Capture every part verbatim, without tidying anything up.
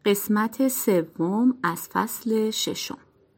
قسمت سوم از فصل ششم.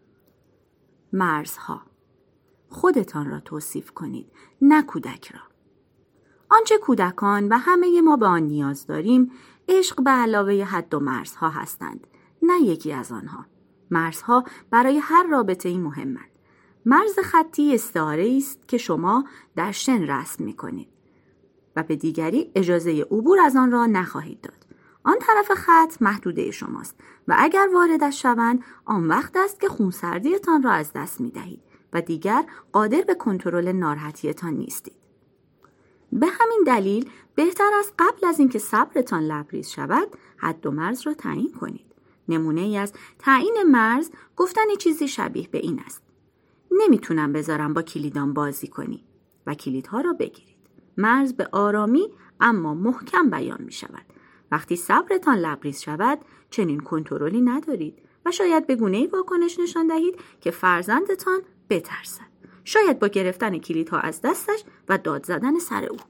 مرزها. خودتان را توصیف کنید، نه کودک را. آنچه کودکان و همه ما به آن نیاز داریم، عشق به علاوه حد و مرزها هستند، نه یکی از آنها. مرزها برای هر رابطه‌ای مهمند. مرز خطی استعاره است که شما در شن رسم می‌کنید و به دیگری اجازه عبور از آن را نخواهید داد. آن طرف خط محدوده شماست و اگر واردش شوند، آن وقت است که خونسردیتان را از دست می‌دهید و دیگر قادر به کنترل ناراحتیتان نیستید. به همین دلیل بهتر است قبل از اینکه صبرتان لبریز شود، حد و مرز را تعیین کنید. نمونه ای از تعیین مرز گفتن چیزی شبیه به این است: نمیتونم بذارم با کلیدام بازی کنی و کلیدها را بگیرید. مرز به آرامی اما محکم بیان می شود. وقتی صبرتان لبریز شود، چنین کنترلی ندارید و شاید به گونه‌ای واکنش نشان دهید که فرزندتان بترسد. شاید با گرفتن کلیدها از دستش و داد زدن سر او.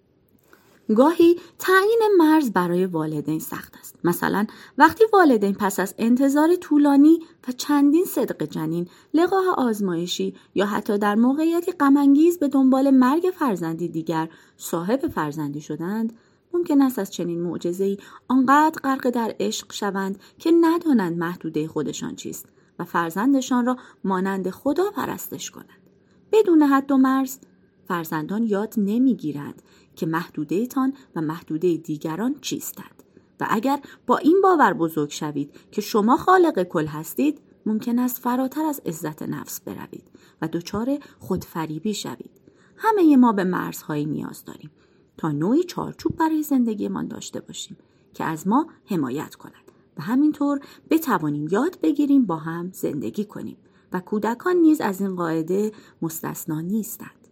گاهی تعیین مرز برای والدین سخت است. مثلا وقتی والدین پس از انتظار طولانی و چندین صدق جنین، لقاح آزمایشی یا حتی در موقعیتی غم‌انگیز به دنبال مرگ فرزندی دیگر صاحب فرزندی شدند، ممکن است از چنین معجزه‌ای آنقدر غرق در عشق شوند که ندانند محدوده خودشان چیست و فرزندشان را مانند خدا پرستش کنند. بدون حد و مرز، فرزندان یاد نمیگیرند که محدوده تان و محدوده دیگران چیستند و اگر با این باور بزرگ شوید که شما خالق کل هستید، ممکن است فراتر از عزت نفس بروید و دچار خودفریبی شوید. همه ما به مرزهایی نیاز داریم تا نوعی چارچوب برای زندگیمان داشته باشیم که از ما حمایت کند و همینطور بتوانیم یاد بگیریم با هم زندگی کنیم و کودکان نیز از این قاعده مستثنا نیستند.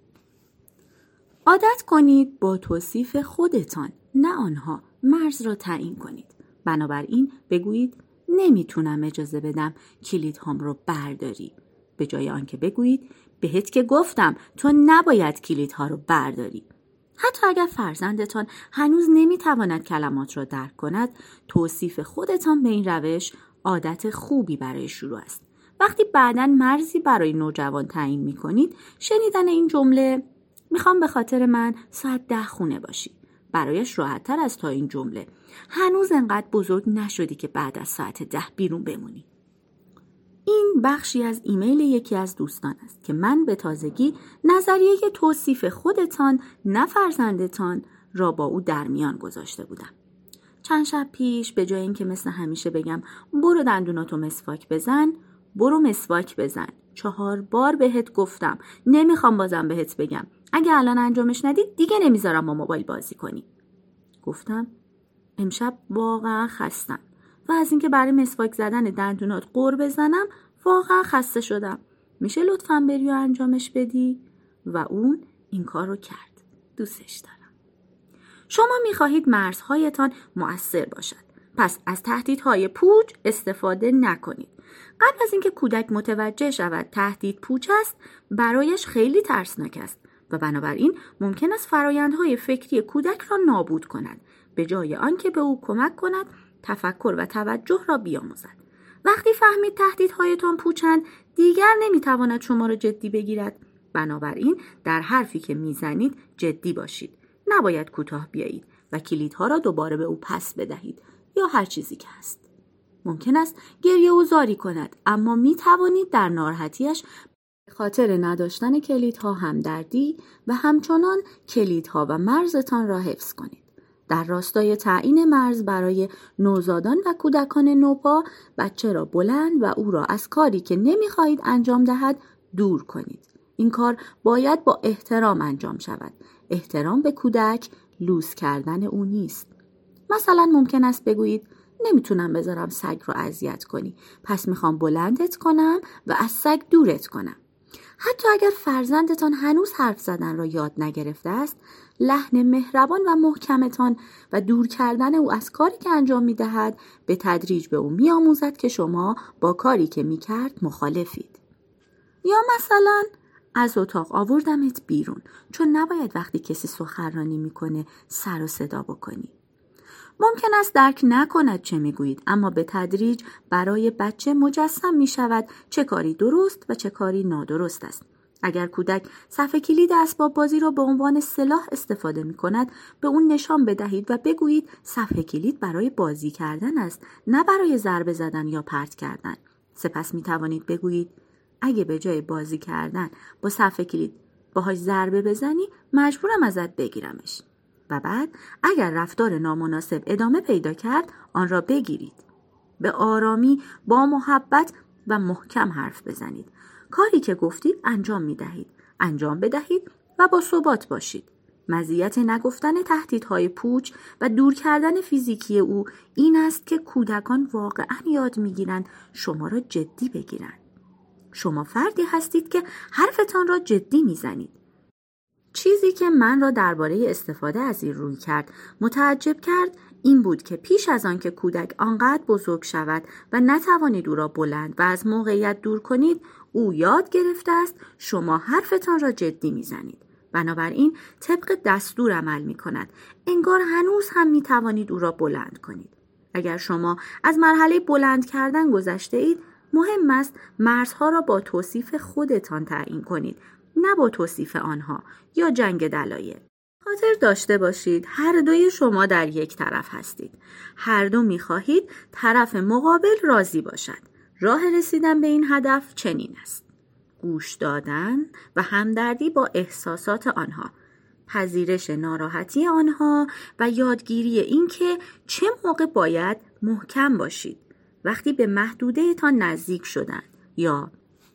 عادت کنید با توصیف خودتان، نه آنها، مرز را تعیین کنید. بنابراین بگویید نمیتونم اجازه بدم کلیدهام رو برداری، به جای آنکه بگویید بهت که گفتم تو نباید کلیدها رو برداری. حتی اگر فرزندتان هنوز نمیتواند کلمات را درک کند، توصیف خودتان به این روش عادت خوبی برای شروع است. وقتی بعداً مرزی برای نوجوان تعیین میکنید، شنیدن این جمله میخوام به خاطر من ساعت ده خونه باشی برایش راحت‌تر از تا این جمله هنوز انقدر بزرگ نشدی که بعد از ساعت ده بیرون بمونی. این بخشی از ایمیل یکی از دوستان است که من به تازگی نظریه توصیف خودتان نه فرزندتان را با او در میان گذاشته بودم. چند شب پیش به جای اینکه مثل همیشه بگم برو دندوناتو مسواک بزن، برو مسواک بزن. چهار بار بهت گفتم، نمیخوام بازم بهت بگم. اگه الان انجامش ندید دیگه نمیذارم با موبایل بازی کنی. گفتم امشب واقعا خستم و از اینکه برای مسواک زدن دندونات غر بزنم واقعا خسته شدم. میشه لطفاً بری و انجامش بدی؟ و اون این کار رو کرد. دوستش دارم. شما میخواهید مرزهایتان مؤثر باشد. پس از تهدیدهای پوچ استفاده نکنید. قبل از اینکه کودک متوجه شود تهدید پوچ است، برایش خیلی ترسناک است و بنابراین ممکن است فرایندهای فکری کودک را نابود کند، به جای آنکه به او کمک کند تفکر و توجه را بیاموزد. وقتی فهمید تهدیدهایتان پوچند، دیگر نمیتواند شما را جدی بگیرد. بنابراین در حرفی که میزنید جدی باشید. نباید کوتاه بیایید و کلیدها را دوباره به او پس بدهید یا هر چیزی که هست. ممکن است گریه و زاری کند، اما می توانید در ناراحتیش به خاطر نداشتن کلیدها همدردی و همچنان کلیدها و مرزتان را حفظ کنید. در راستای تعیین مرز برای نوزادان و کودکان نوپا، بچه را بلند و او را از کاری که نمی خواهید انجام دهد دور کنید. این کار باید با احترام انجام شود. احترام به کودک لوس کردن او نیست. مثلا ممکن است بگویید نمیتونم بذارم سگ رو اذیت کنی، پس میخوام بلندت کنم و از سگ دورت کنم. حتی اگر فرزندتان هنوز حرف زدن را یاد نگرفته است، لحن مهربان و محکمتان و دور کردن او از کاری که انجام میدهد به تدریج به او میآموزد که شما با کاری که میکرد مخالفید. یا مثلا از اتاق آوردمت بیرون چون نباید وقتی کسی سخنرانی میکنه سر و صدا بکنی. ممکن است درک نکند چه میگویید، اما به تدریج برای بچه مجسم می شود چه کاری درست و چه کاری نادرست است. اگر کودک صفحه کلید اسباب بازی را به عنوان سلاح استفاده می کند، به اون نشان بدهید و بگویید صفحه کلید برای بازی کردن است، نه برای ضربه زدن یا پرت کردن. سپس می توانید بگویید اگه به جای بازی کردن با صفحه کلید باهاش ضربه بزنی، مجبورم ازت بگیرمش. و بعد اگر رفتار نامناسب ادامه پیدا کرد، آن را بگیرید. به آرامی، با محبت و محکم حرف بزنید. کاری که گفتید انجام می دهید. انجام بدهید و با ثبات باشید. مزیت نگفتن تهدیدهای پوچ و دور کردن فیزیکی او این است که کودکان واقعاً یاد می گیرند شما را جدی بگیرند. شما فردی هستید که حرفتان را جدی می زنید. چیزی که من را درباره استفاده از این روی کرد متعجب کرد این بود که پیش از آن که کودک آنقدر بزرگ شود و نتوانید او را بلند و از موقعیت دور کنید، او یاد گرفته است شما حرفتان را جدی میزنید. بنابراین طبق دستور عمل می کند. انگار هنوز هم می توانید او را بلند کنید. اگر شما از مرحله بلند کردن گذشته اید، مهم است مرزها را با توصیف خودتان تعیین کنید، نه با توصیف آنها یا جنگ دلایل. خاطر داشته باشید هر دوی شما در یک طرف هستید. هر دو می‌خواهید طرف مقابل راضی باشد. راه رسیدن به این هدف چنین است: گوش دادن و همدردی با احساسات آنها، پذیرش ناراحتی آنها و یادگیری این که چه موقع باید محکم باشید. وقتی به محدوده تان نزدیک شدن یا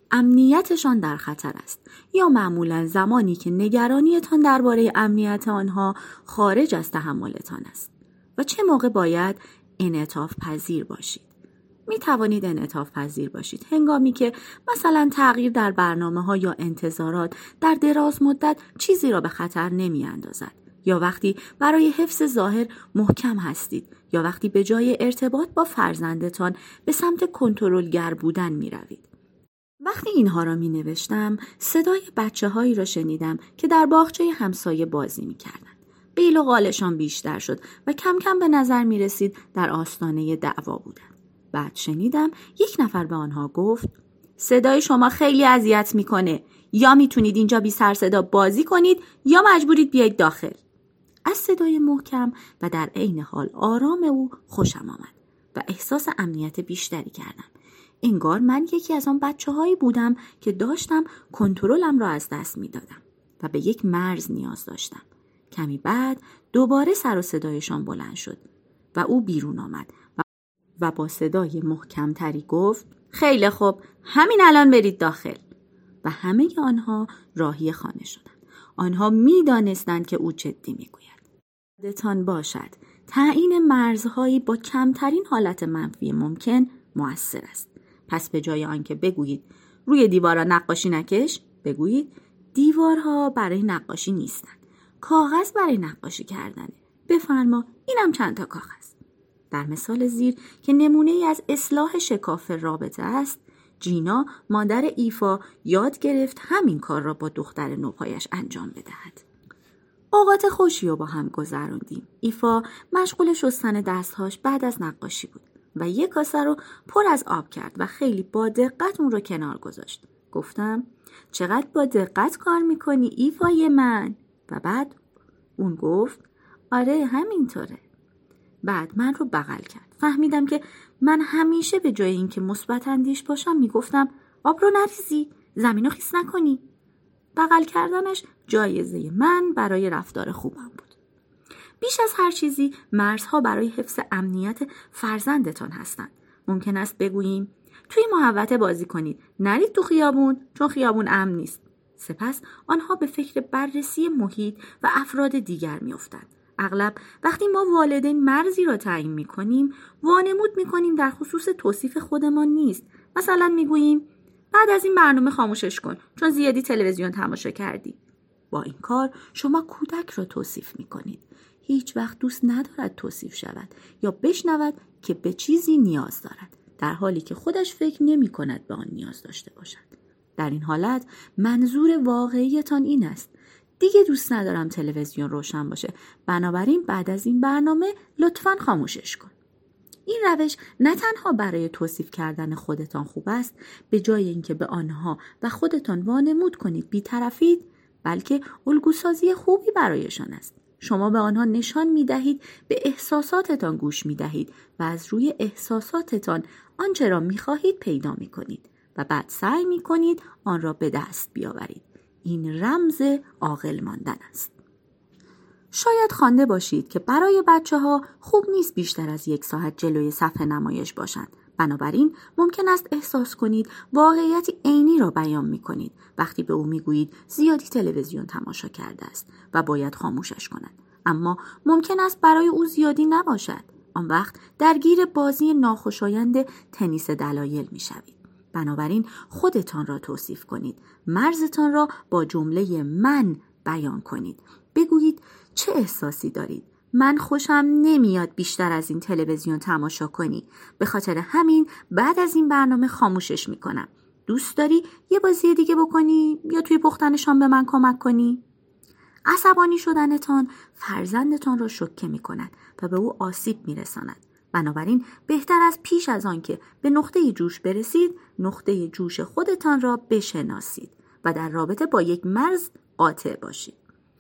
امنیتشان در خطر است، یا معمولاً زمانی که نگرانیتان درباره امنیت آنها خارج از تحملتان است. و چه موقع باید انعطاف پذیر باشید. می توانید انعطاف پذیر باشید هنگامی که مثلا تغییر در برنامه‌ها یا انتظارات در دراز مدت چیزی را به خطر نمی اندازد، یا وقتی برای حفظ ظاهر محکم هستید، یا وقتی به جای ارتباط با فرزندتان به سمت کنترلگر بودن می روید. وقتی اینها را می نوشتم، صدای بچه هایی را شنیدم که در باغچه همسایه بازی می کردن. قیل و قالشان بیشتر شد و کم کم به نظر می رسید در آستانه دعوا بودند. بعد شنیدم یک نفر به آنها گفت: صدای شما خیلی اذیت می کنه. یا می تونید اینجا بی سر صدا بازی کنید یا مجبورید بیاید داخل. از صدای محکم و در عین حال آرام او خوشم آمد و احساس امنیت بیشتری کردم. انگار من یکی از آن بچه هایی بودم که داشتم کنترلم را از دست می دادم و به یک مرز نیاز داشتم. کمی بعد دوباره سر و صدایشان بلند شد و او بیرون آمد و, و با صدای محکم تری گفت: خیلی خوب، همین الان برید داخل. و همه آنها راهی خانه شدند. آنها می دانستند که او جدی می گوید. یادتان باشد تعیین مرزهایی با کمترین حالت منفی ممکن مؤثر است. پس به جای آنکه بگویید روی دیوارها نقاشی نکش، بگویید دیوارها برای نقاشی نیستند، کاغذ برای نقاشی کردنه. بفرما اینم چند تا کاغذ. در مثال زیر که نمونه ای از اصلاح شکاف رابطه است، جینا مادر ایفا یاد گرفت همین کار را با دختر نوپایش انجام بدهد. اوقات خوشی رو با هم گذراندیم. ایفا مشغول شستن دستهاش بعد از نقاشی بود و یک کاسه رو پر از آب کرد و خیلی با دقت اون رو کنار گذاشت. گفتم: چقدر با دقت کار میکنی ایفای من؟ و بعد اون گفت: آره همینطوره. بعد من رو بغل کرد. فهمیدم که من همیشه به جای اینکه مثبت اندیش باشم میگفتم: آب رو نریزی، زمین رو خیس نکنی. بغل کردنش جایزه من برای رفتار خوبم بود. بیش از هر چیزی مرزها برای حفظ امنیت فرزندتان هستند. ممکن است بگوییم توی محوطه بازی کنید، نرید تو خیابون چون خیابون امن نیست. سپس آنها به فکر بررسی محیط و افراد دیگر میافتند. اغلب وقتی ما والدین مرزی را تعیین میکنیم، وانمود میکنیم در خصوص توصیف خودمان نیست. مثلا میگوییم بعد از این برنامه خاموشش کن چون زیادی تلویزیون تماشا کردی. با این کار شما کودک را توصیف میکنید. هیچ وقت دوست ندارد توصیف شود یا بشنود که به چیزی نیاز دارد، در حالی که خودش فکر نمی کند به آن نیاز داشته باشد. در این حالت منظور واقعیتان این است: دیگه دوست ندارم تلویزیون روشن باشه، بنابراین بعد از این برنامه لطفاً خاموشش کن. این روش نه تنها برای توصیف کردن خودتان خوب است، به جای اینکه به آنها و خودتان وانمود کنید بی‌طرفید، بلکه الگوسازی خوبی برایشان است. شما به آنها نشان می دهید به احساساتتان گوش می دهید و از روی احساساتتان آنچه را می خواهید پیدا می کنید و بعد سعی می کنید آن را به دست بیاورید. این رمز عاقل ماندن است. شاید خوانده باشید که برای بچه ها خوب نیست بیشتر از یک ساعت جلوی صفحه نمایش باشند. بنابراین ممکن است احساس کنید واقعیتی عینی را بیان می کنید وقتی به او می گویید زیادی تلویزیون تماشا کرده است و باید خاموشش کند. اما ممکن است برای او زیادی نباشد. آن وقت درگیر بازی ناخوشایند تنیس دلایل می شوید. بنابراین خودتان را توصیف کنید. مرزتان را با جمله من بیان کنید. بگویید چه احساسی دارید. من خوشم نمیاد بیشتر از این تلویزیون تماشا کنی. به خاطر همین بعد از این برنامه خاموشش میکنم. دوست داری یه بازی دیگه بکنی یا توی پختن شام به من کمک کنی؟ عصبانی شدنتان فرزندتان را شوکه میکند و به او آسیب میرساند. بنابراین بهتر از پیش از آن که به نقطه جوش برسید، نقطه جوش خودتان را بشناسید و در رابطه با یک مرز قاطع باشید.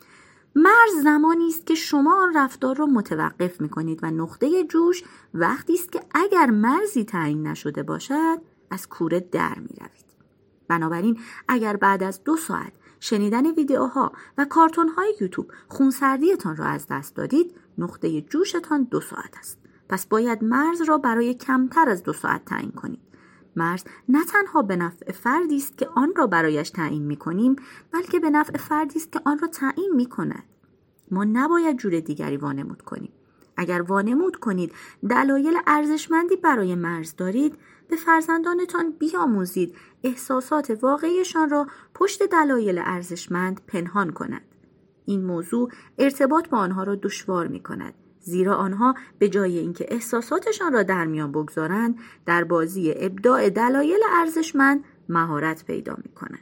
مرز زمانی است که شما آن رفتار را متوقف می‌کنید و نقطه جوش وقتی است که اگر مرزی تعیین نشده باشد از کوره در می‌روید. بنابراین اگر بعد از دو ساعت شنیدن ویدیوها و کارتون‌های یوتیوب خونسردیتان را از دست دادید، نقطه جوشتان دو ساعت است. پس باید مرز را برای کمتر از دو ساعت تعیین کنید. مرز نه تنها به نفع فردی است که آن را برایش تعیین می‌کنیم، بلکه به نفع فردی است که آن را تعیین می‌کند. ما نباید جور دیگری وانمود کنیم. اگر وانمود کنید دلایل ارزشمندی برای مرز دارید، به فرزندانتان بیاموزید احساسات واقعیشان را پشت دلایل ارزشمند پنهان کنند. این موضوع ارتباط با آنها را دشوار می‌کند. زیرا آنها به جای اینکه احساساتشان را در میان بگذارند، در بازی ابداع دلایل ارزشمند مهارت پیدا می‌کنند.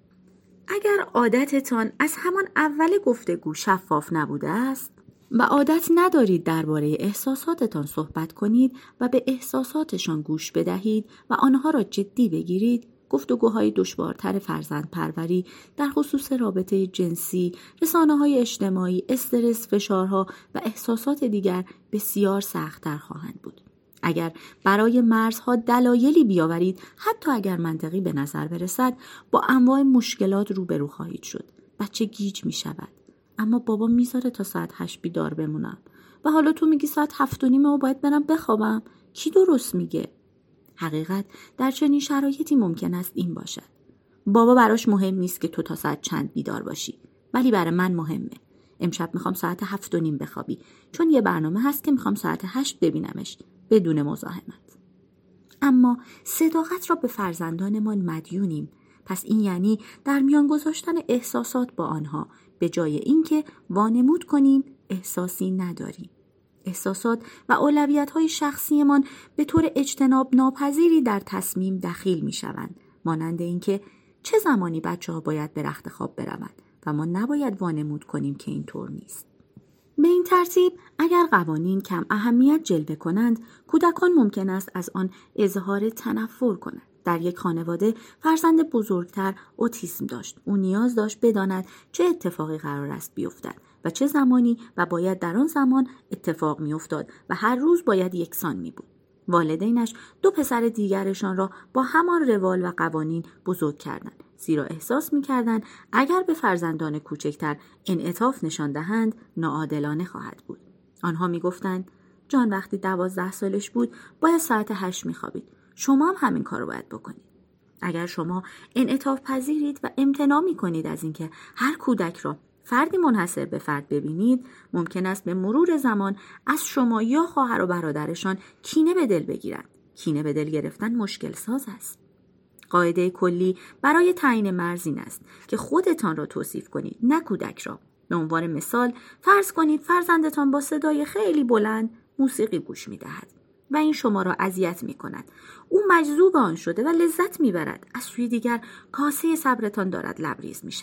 اگر عادتتان از همان اول گفتگو شفاف نبوده است و عادت ندارید درباره احساساتتان صحبت کنید و به احساساتشان گوش بدهید و آنها را جدی بگیرید، گفتگوهای دشوارتر فرزند پروری در خصوص رابطه جنسی، رسانه‌های اجتماعی، استرس، فشارها و احساسات دیگر بسیار سخت‌تر خواهند بود. اگر برای مرزها دلایلی بیاورید، حتی اگر منطقی به نظر برسد، با انواع مشکلات روبرو خواهید شد. بچه گیج می شود. اما بابا میذاره تا ساعت هشت بیدار بمونم و حالا تو میگی ساعت هفت و نیمه و باید برم بخوابم. کی درست میگه؟ حقیقت در چنین شرایطی ممکن است این باشد: بابا براش مهم نیست که تو تا ساعت چند بیدار باشی، ولی برای من مهمه. امشب میخوام ساعت هفت و نیم بخوابی، چون یه برنامه هست که میخوام ساعت هشت ببینمش بدون مزاحمت. اما صداقت را به فرزندانمان مدیونیم. پس این یعنی در میان گذاشتن احساسات با آنها، به جای اینکه وانمود کنیم احساسی نداریم. احساسات و اولویت‌های شخصیمان به طور اجتناب ناپذیری در تصمیم دخیل می‌شوند، مانند اینکه چه زمانی بچه‌ها باید به رخت خواب بروند و ما نباید وانمود کنیم که اینطور نیست. به این ترتیب اگر قوانین کم اهمیت جلوه کنند، کودکان ممکن است از آن اظهار تنفر کنند. در یک خانواده فرزند بزرگتر اوتیسم داشت. او نیاز داشت بداند چه اتفاقی قرار است بیفتد و چه زمانی و باید در آن زمان اتفاق میافتاد و هر روز باید یکسان می بود. والدینش دو پسر دیگرشان را با همان روال و قوانین بزرگ کردند، زیرا احساس می‌کردند اگر به فرزندان کوچکتر انعطاف نشان دهند ناعادلانه خواهد بود. آنها می‌گفتند جان وقتی دوازده سالش بود باید ساعت هشت می‌خوابید. شما هم همین کارو باید بکنید. اگر شما انعطاف پذیرید و امتناع می‌کنید از اینکه هر کودک را فردی منحصر به فرد ببینید، ممکن است به مرور زمان از شما یا خواهر و برادرشان کینه به دل بگیرند. کینه به دل گرفتن مشکل ساز است. قاعده کلی برای تعیین مرز این است که خودتان را توصیف کنید، نه کودک را. به عنوان مثال فرض کنید فرزندتان با صدای خیلی بلند موسیقی گوش می‌دهد و این شما را اذیت می‌کند. او مجذوب آن شده و لذت می‌برد. از سوی دیگر کاسه صبرتان دارد لبریز می‌شود.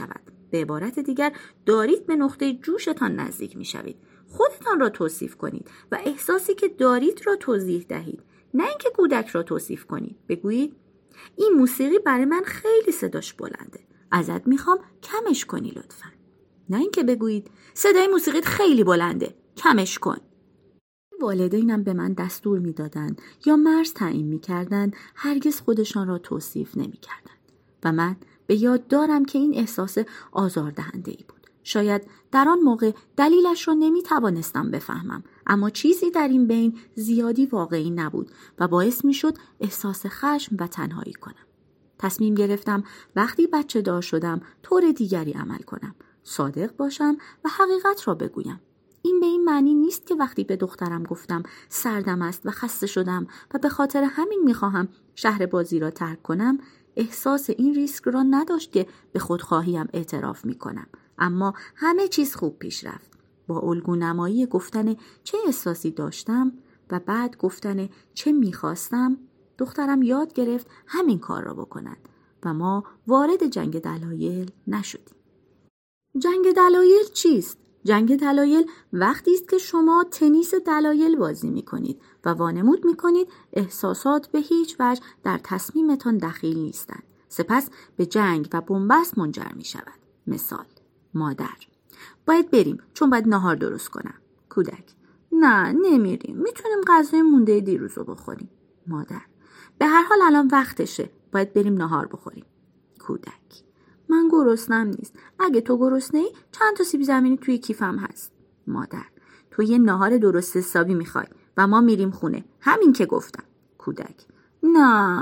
به عبارت دیگر دارید به نقطه جوشتان نزدیک میشوید. خودتان را توصیف کنید و احساسی که دارید را توضیح دهید، نه اینکه کودک را توصیف کنید. بگویید این موسیقی برای من خیلی صداش بلنده، ازت میخوام کمش کنی لطفاً. نه اینکه بگویید صدای موسیقیت خیلی بلنده، کمش کن. والدینم به من دستور میدادند یا مرز تعیین میکردند، هرگز خودشان را توصیف نمیکردند و من به یاد دارم که این احساس آزاردهنده‌ای بود. شاید در آن موقع دلیلش را نمیتوانستم بفهمم، اما چیزی در این بین زیادی واقعی نبود و باعث میشد احساس خشم و تنهایی کنم. تصمیم گرفتم وقتی بچه دار شدم طور دیگری عمل کنم، صادق باشم و حقیقت را بگویم. این به این معنی نیست که وقتی به دخترم گفتم سردم است و خسته شدم و به خاطر همین میخواهم شهر بازی را ترک کنم، احساس این ریسک را نداشت که به خودخواهیم اعتراف میکنم. اما همه چیز خوب پیش رفت. با الگونمایی گفتن چه احساسی داشتم و بعد گفتن چه میخواستم، دخترم یاد گرفت همین کار را بکند و ما وارد جنگ دلایل نشدیم. جنگ دلایل چیست؟ جنگ دلایل وقتی است که شما تنیس دلایل بازی می کنید و وانمود می کنید احساسات به هیچ وجه در تصمیمتان دخیل نیستند. سپس به جنگ و بنبست منجر می شود. مثال: مادر: باید بریم چون باید نهار درست کنم. کودک: نه نمیریم، میتونیم غذای مونده دیروز رو بخوریم. مادر: به هر حال الان وقتشه، باید بریم نهار بخوریم. کودک: من گرسنم نیست. اگه تو گرسنه‌ای چند تا سیب زمینی توی کیفم هست. مادر: تو یه نهار درست حسابی میخوای و ما میریم خونه، همین که گفتم. کودک: نه.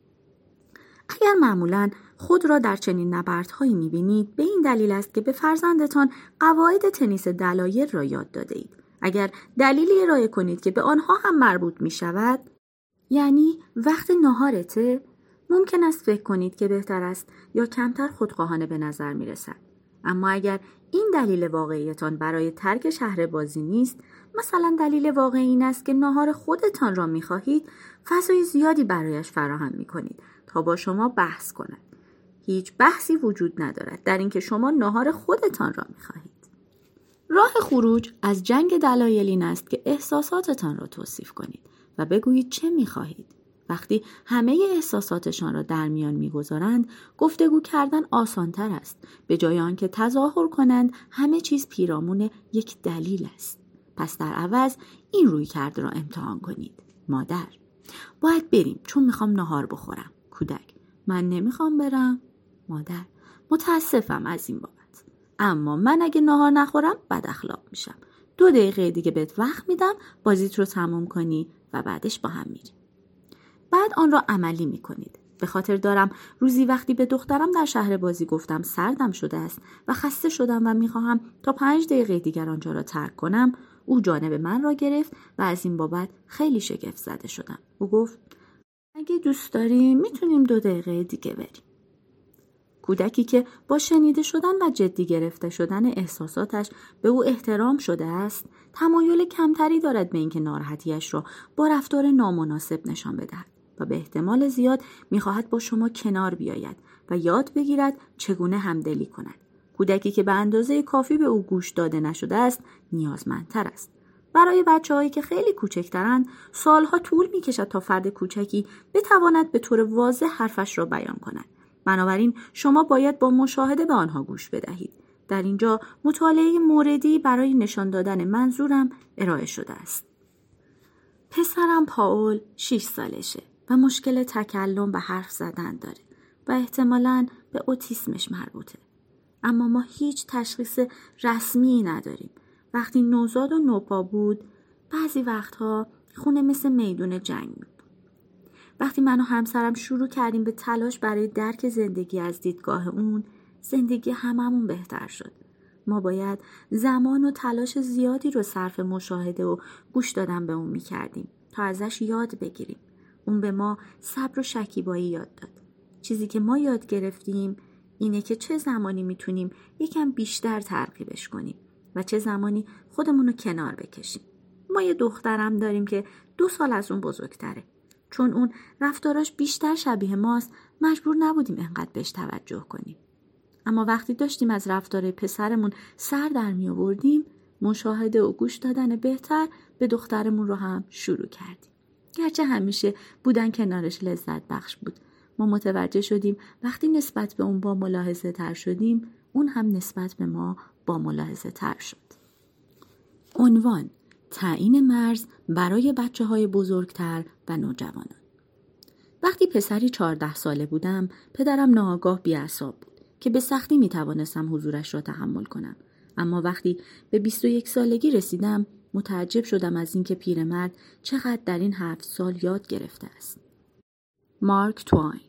اگر معمولاً خود را در چنین نبردهایی میبینید، به این دلیل است که به فرزندتان قواعد تنیس دلایل را یاد داده اید. اگر دلیلی ارائه کنید که به آنها هم مربوط میشود، یعنی وقت نهارته، ممکن است فکر کنید که بهتر است یا کمتر خودخواهانه به نظر می رسد. اما اگر این دلیل واقعیتان برای ترک شهر بازی نیست، مثلا دلیل واقعی این است که ناهار خودتان را می خواهید، فضای زیادی برایش فراهم می کنید تا با شما بحث کند. هیچ بحثی وجود ندارد در اینکه شما ناهار خودتان را می خواهید. راه خروج از جنگ دلایل این است که احساساتتان را توصیف کنید و بگویید چه می خواهید. وقتی همه احساساتشان را در میان میگذارند، گفتگو کردن آسانتر است. به جای آنکه تظاهر کنند همه چیز پیرامون یک دلیل است. پس در عوض این رویکرد را امتحان کنید. مادر: باید بریم چون میخوام نهار بخورم. کودک: من نمیخوام برم. مادر: متاسفم از این بابت، اما من اگه نهار نخورم بد اخلاق میشم. دو دقیقه دیگه بهت وقت میدم بازیت رو تموم کنی و بعدش با هم میریم. بعد آن را عملی می کنید. به خاطر دارم روزی وقتی به دخترم در شهر بازی گفتم سردم شده است و خسته شدم و می خواهم تا پنج دقیقه دیگر آنجا را ترک کنم، او جانب من را گرفت و از این بابت خیلی شگفت زده شدم. او گفت اگه دوست داری میتونیم دو دقیقه دیگه بریم. کودکی که با شنیده شدن و جدی گرفته شدن احساساتش به او احترام شده است، تمایل کمتری دارد به اینکه ناراحتیش را با رفتار نامناسب نشان بدهد و به احتمال زیاد می‌خواهد با شما کنار بیاید و یاد بگیرد چگونه همدلی کند. کودکی که به اندازه کافی به او گوش داده نشده است، نیازمندتر است. برای بچه‌هایی که خیلی کوچکترند، سالها طول می‌کشد تا فرد کوچکی بتواند به طور واضح حرفش را بیان کند. بنابراین شما باید با مشاهده به آنها گوش بدهید. در اینجا مطالعه موردی برای نشان دادن منظورم ارائه شده است. پسرم پائول شش سالشه و مشکل تکلم و حرف زدن داره و احتمالاً به اوتیسمش مربوطه. اما ما هیچ تشخیص رسمی نداریم. وقتی نوزاد و نوپا بود، بعضی وقتها خونه مثل میدون جنگ بود. وقتی من و همسرم شروع کردیم به تلاش برای درک زندگی از دیدگاه اون، زندگی هممون بهتر شد. ما باید زمان و تلاش زیادی رو صرف مشاهده و گوش دادن به اون میکردیم تا ازش یاد بگیریم. اون به ما صبر و شکیبایی یاد داد. چیزی که ما یاد گرفتیم اینه که چه زمانی میتونیم یکم بیشتر ترغیبش کنیم و چه زمانی خودمون رو کنار بکشیم. ما یه دخترم داریم که دو سال از اون بزرگتره. چون اون رفتاراش بیشتر شبیه ماست، مجبور نبودیم انقدر بهش توجه کنیم. اما وقتی داشتیم از رفتار پسرمون سر در می آوردیم، مشاهده و گوش دادن بهتر به دخترمون رو هم شروع کردیم. گرچه همیشه بودن کنارش لذت بخش بود، ما متوجه شدیم وقتی نسبت به اون با ملاحظه تر شدیم، اون هم نسبت به ما با ملاحظه تر شد. عنوان: تعیین مرز برای بچه های بزرگتر و نوجوانان. وقتی پسری چهارده ساله بودم، پدرم ناآگاه بی‌اعصاب بود که به سختی می توانستم حضورش را تحمل کنم. اما وقتی به بیست و یک سالگی رسیدم، متعجب شدم از اینکه پیرمرد چقدر در این هفت سال یاد گرفته است. مارک توین.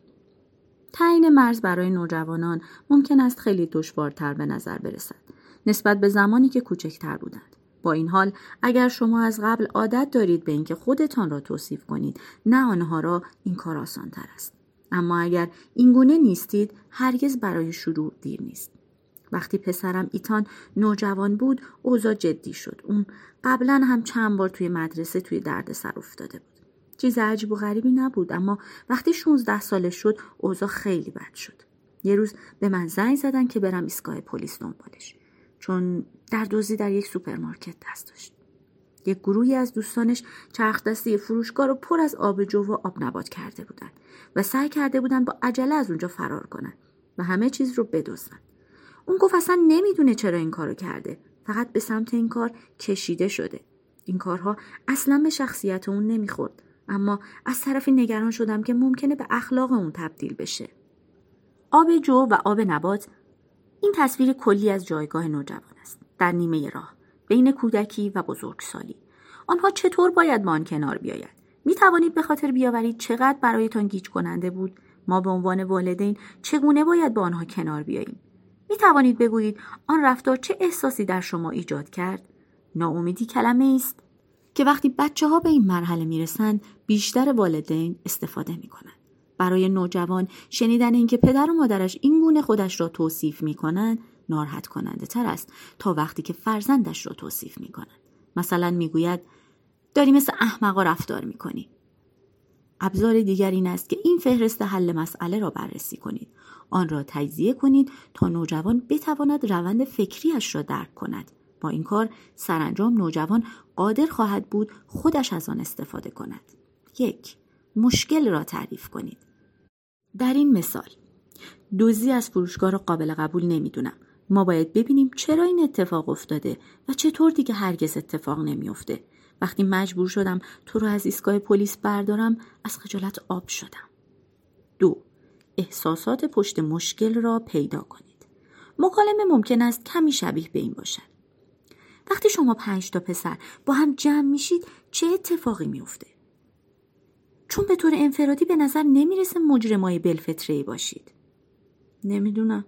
تعیین مرز برای نوجوانان ممکن است خیلی دشوارتر به نظر برسد نسبت به زمانی که کوچکتر بودند. با این حال اگر شما از قبل عادت دارید به اینکه خودتان را توصیف کنید، نه آنها را، این کار آسان‌تر است. اما اگر این گونه نیستید، هرگز برای شروع دیر نیست. وقتی پسرم ایتان نوجوان بود، اوضاع جدی شد. اون قبلا هم چند بار توی مدرسه توی دردسر افتاده بود. چیز عجیب و غریبی نبود، اما وقتی شانزده سالش شد، اوضاع خیلی بد شد. یه روز به من زنگ زدن که برم ایستگاه پلیس دنبالش، چون در دزدی در یک سوپرمارکت دست داشت. یک گروهی از دوستانش چرخ دستی فروشگاه رو پر از آبجو و آب نبات کرده بودن و سعی کرده بودن با عجله از اونجا فرار کنن و همه چیز رو بدزدن. اون گفت اصلا نمیدونه چرا این کارو کرده، فقط به سمت این کار کشیده شده. این کارها اصلا به شخصیت اون نمیخورد، اما از طرفی نگران شدم که ممکنه به اخلاق اون تبدیل بشه. آبجو و آب نبات، این تصویر کلی از جایگاه نوجوان است در نیمه راه بین کودکی و بزرگسالی. آنها چطور باید با آن کنار بیاید؟ می توانید به خاطر بیاورید چقدر برایتان گیج کننده بود؟ ما به عنوان والدین چگونه باید با آنها کنار بیاییم؟ می توانید بگویید آن رفتار چه احساسی در شما ایجاد کرد؟ ناامیدی کلمه است که وقتی بچه ها به این مرحله می رسند، بیشتر والدین استفاده می کنند. برای نوجوان شنیدن اینکه پدر و مادرش این گونه خودش را توصیف می کنند ناراحت کننده تر است تا وقتی که فرزندش را توصیف می کنند. مثلا می گوید داری مثل احمقا رفتار می کنی. ابزار دیگر این است که این فهرست حل مسئله را بررسی کنید. آن را تجزیه کنید تا نوجوان بتواند روند فکریش را درک کند. با این کار سرانجام نوجوان قادر خواهد بود خودش از آن استفاده کند. یک، مشکل را تعریف کنید. در این مثال، دزدی از فروشگاه را قابل قبول نمیدونم. ما باید ببینیم چرا این اتفاق افتاده و چطور دیگه هرگز اتفاق نمیفته. وقتی مجبور شدم تو رو از ایستگاه پلیس بردارم، از خجالت آب شدم. دو، احساسات پشت مشکل را پیدا کنید. مکالمه ممکن است کمی شبیه به این باشد. وقتی شما پنج تا پسر با هم جمع میشید، چه اتفاقی میفته؟ چون به طور انفرادی به نظر نمیرسه مجرمای بالفطره‌ای باشید. نمیدونم.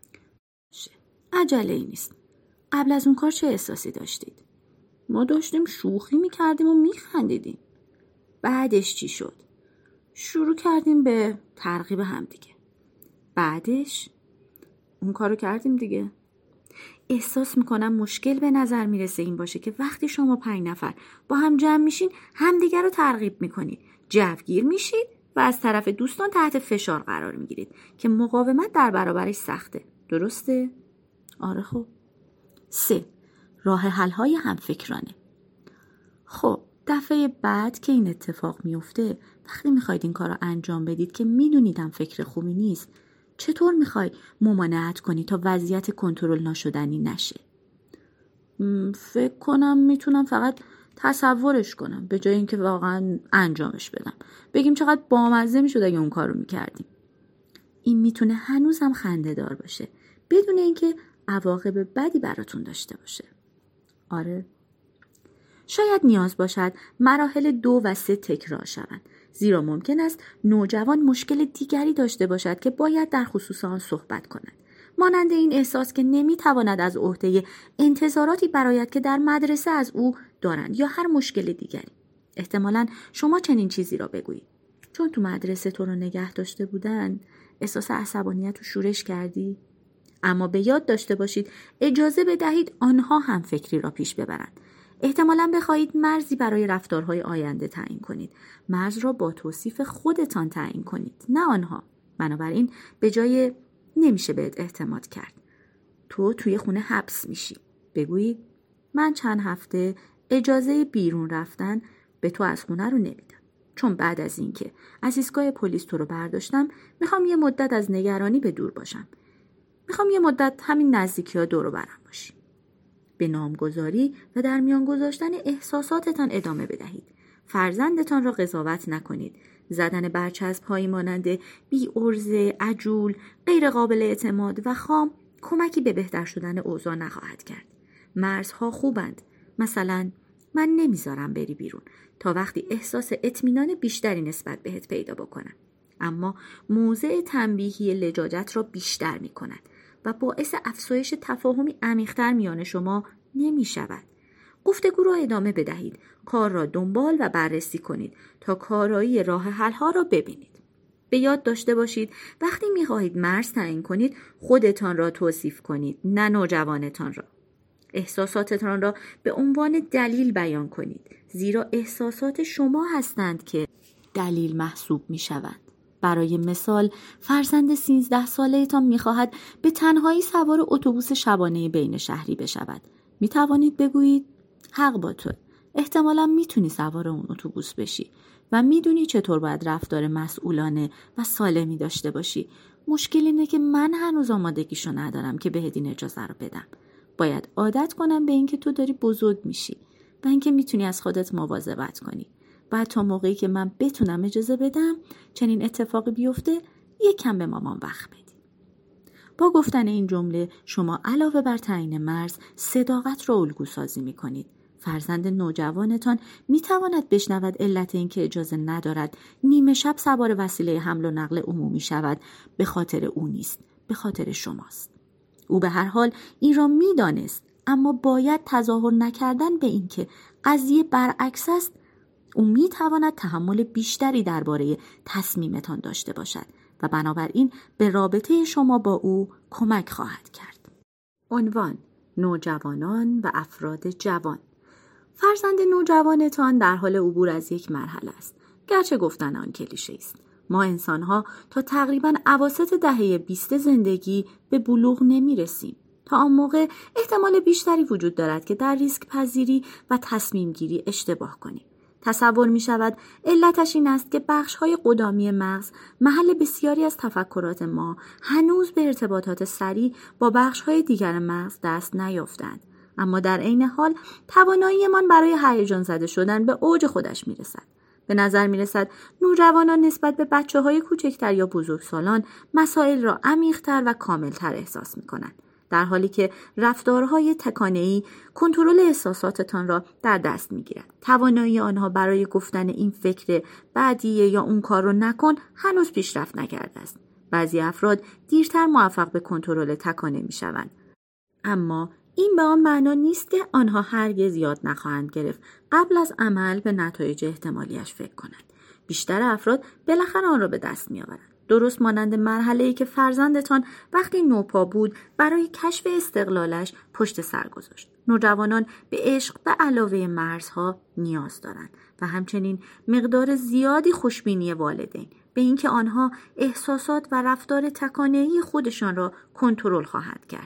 عجله ای نیست. قبل از اون کار چه احساسی داشتید؟ ما داشتیم شوخی میکردیم و میخندیدیم. بعدش چی شد؟ شروع کردیم به ترغیب هم دیگه. بعدش اون کارو کردیم دیگه. احساس میکنم مشکل به نظر میرسه این باشه که وقتی شما پنج نفر با هم جمع میشین، همدیگه رو ترغیب میکنید، جوگیر میشید و از طرف دوستان تحت فشار قرار میگیرید که مقاومت در برابرش سخته. درسته؟ آره خب. سه، راه حل‌های همفکرانه. خب دفعه بعد که این اتفاق میفته، وقتی میخواید این کار رو انجام بدید که میدونیدم فکر خوبی نیست، چطور میخوای ممانعت کنی تا وضعیت کنترل ناشدنی نشه؟ فکر کنم میتونم فقط تصورش کنم به جای اینکه واقعا انجامش بدم. بگیم چقدر بامزه میشد اگه اون کار رو میکردیم. این میتونه هنوزم خنده دار باشه بدون اینکه عواقب بدی براتون داشته باشه. آره. شاید نیاز باشد مراحل دو و سه تکرار شوند، زیرا ممکن است نوجوان مشکل دیگری داشته باشد که باید در خصوص آن صحبت کند. مانند این احساس که نمیتواند از عهده انتظاراتی برآید که در مدرسه از او دارند یا هر مشکل دیگری. احتمالاً شما چنین چیزی را بگویید. چون تو مدرسه تو رو نگه داشته بودن، احساس عصبانیت و شورش کردی؟ اما به یاد داشته باشید اجازه بدهید آنها هم فکری را پیش ببرند. احتمالاً بخواهید مرزی برای رفتارهای آینده تعیین کنید. مرز را با توصیف خودتان تعیین کنید، نه آنها. بنابراین به جای نمیشه بهت اعتماد کرد. تو توی خونه حبس میشی. بگویی من چند هفته اجازه بیرون رفتن به تو از خونه رو نمیدم. چون بعد از اینکه از ایستگاه پلیس تو رو برداشتم میخوام یه مدت از نگرانی به دور باشم. میخوام یه مدت همین نزدیکی ها دور و برم باشی. به نامگذاری و در میان گذاشتن احساساتتان ادامه بدهید. فرزندتان را قضاوت نکنید. زدن برچسب هایی مانند بی ارزه، عجول، غیر قابل اعتماد و خام کمکی به بهتر شدن اوضاع نخواهد کرد. مرزها خوبند. مثلا من نمیذارم بری بیرون تا وقتی احساس اطمینان بیشتری نسبت بهت پیدا بکنم. اما موضع تنبیهی لجاجت را بیشتر میکند و باعث افزایش تفاهمی عمیق‌تر میان شما نمی شود. گفتگو را ادامه بدهید. کار را دنبال و بررسی کنید تا کارایی راه حل‌ها را ببینید. به یاد داشته باشید وقتی می خواهید مرز تعیین کنید خودتان را توصیف کنید، نه نوجوانتان را. احساساتتان را به عنوان دلیل بیان کنید، زیرا احساسات شما هستند که دلیل محسوب می شوند. برای مثال فرزند سیزده ساله تان می خواهد به تنهایی سوار اتوبوس شبانه بین شهری بشود. می توانید بگویید حق با تو. احتمالاً می تونی سوار اون اتوبوس بشی و می دونی چطور باید رفتار مسئولانه و سالمی داشته باشی. مشکل اینه که من هنوز آمادگیشو ندارم که بهت این اجازه رو بدم. باید عادت کنم به اینکه تو داری بزرگ میشی و اینکه میتونی از خودت مواظبت کنی. بعد تا موقعی که من بتونم اجازه بدم چنین اتفاقی بیفته یک کم به مامان وقت بدی. با گفتن این جمله شما علاوه بر تعیین مرز صداقت را الگو سازی میکنید. فرزند نوجوانتان میتواند بشنود علت این که اجازه ندارد نیمه شب سوار وسیله حمل و نقل عمومی شود به خاطر او نیست، به خاطر شماست. او به هر حال این را میدانست، اما باید تظاهر نکردن به این که قضیه برعکس است. او میتواند تحمل بیشتری درباره تصمیمتان داشته باشد و بنابراین به رابطه شما با او کمک خواهد کرد. عنوان: نوجوانان و افراد جوان. فرزند نوجوانتان در حال عبور از یک مرحله است. گرچه گفتن آن کلیشه است. ما انسان‌ها تا تقریباً اواسط دهه بیست زندگی به بلوغ نمی‌رسیم. تا آن موقع احتمال بیشتری وجود دارد که در ریسک پذیری و تصمیم گیری اشتباه کنیم. تصور می شود علتش این است که بخش‌های قدامی مغز محل بسیاری از تفکرات ما هنوز به ارتباطات سریع با بخش‌های دیگر مغز دست نیافتند. اما در عین حال تواناییمان برای هیجان زده شدن به اوج خودش می رسد. به نظر می رسد نوجوانان نسبت به بچه‌های کوچکتر یا بزرگسالان مسائل را عمیق‌تر و کاملتر احساس می کنند، در حالی که رفتارهای تکانه‌ای کنترل احساساتتان را در دست می‌گیرد. توانایی آنها برای گفتن این فکر بعدیه یا اون کار رو نکن هنوز پیشرفت نکرده است. بعضی افراد دیرتر موفق به کنترل تکانه می‌شوند. اما این به آن معنا نیست که آنها هرگز یاد نخواهند گرفت قبل از عمل به نتایج احتمالیش فکر کنند. بیشتر افراد بالاخره آن را به دست می‌آورند. درست مانند مرحله‌ای که فرزندتان وقتی نوپا بود برای کشف استقلالش پشت سر گذاشت. نوجوانان به عشق به علاوه مرزها نیاز دارند و همچنین مقدار زیادی خوشبینی والدین به اینکه آنها احساسات و رفتار تکانه‌ای خودشان را کنترل خواهند کرد.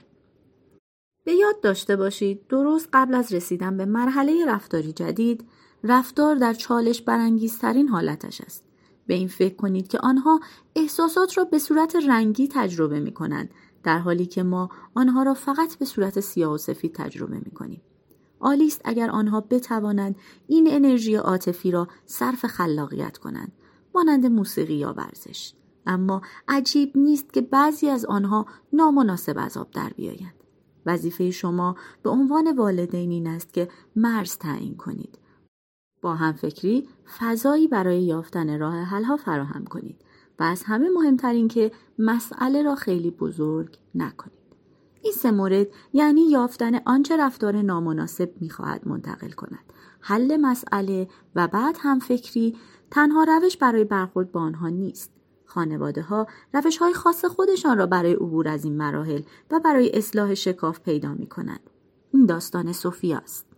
به یاد داشته باشید درست قبل از رسیدن به مرحله رفتاری جدید، رفتار در چالش برانگیزترین حالتش است. به این فکر کنید که آنها احساسات را به صورت رنگی تجربه می کنند، در حالی که ما آنها را فقط به صورت سیاه و سفید تجربه می کنیم. عالی است اگر آنها بتوانند این انرژی عاطفی را صرف خلاقیت کنند، مانند موسیقی یا ورزش. اما عجیب نیست که بعضی از آنها نامناسب از آب در بیایند. وظیفه شما به عنوان والدین این است که مرز تعیین کنید. با همفکری فضایی برای یافتن راه حل‌ها فراهم کنید و از همه مهمتر این که مسئله را خیلی بزرگ نکنید. این سه مورد یعنی یافتن آنچه رفتار نامناسب می‌خواهد منتقل کند، حل مسئله و بعد همفکری تنها روش برای برخورد با آنها نیست. خانواده‌ها روش‌های خاص خودشان را برای عبور از این مراحل و برای اصلاح شکاف پیدا می‌کنند. این داستان سوفیا است.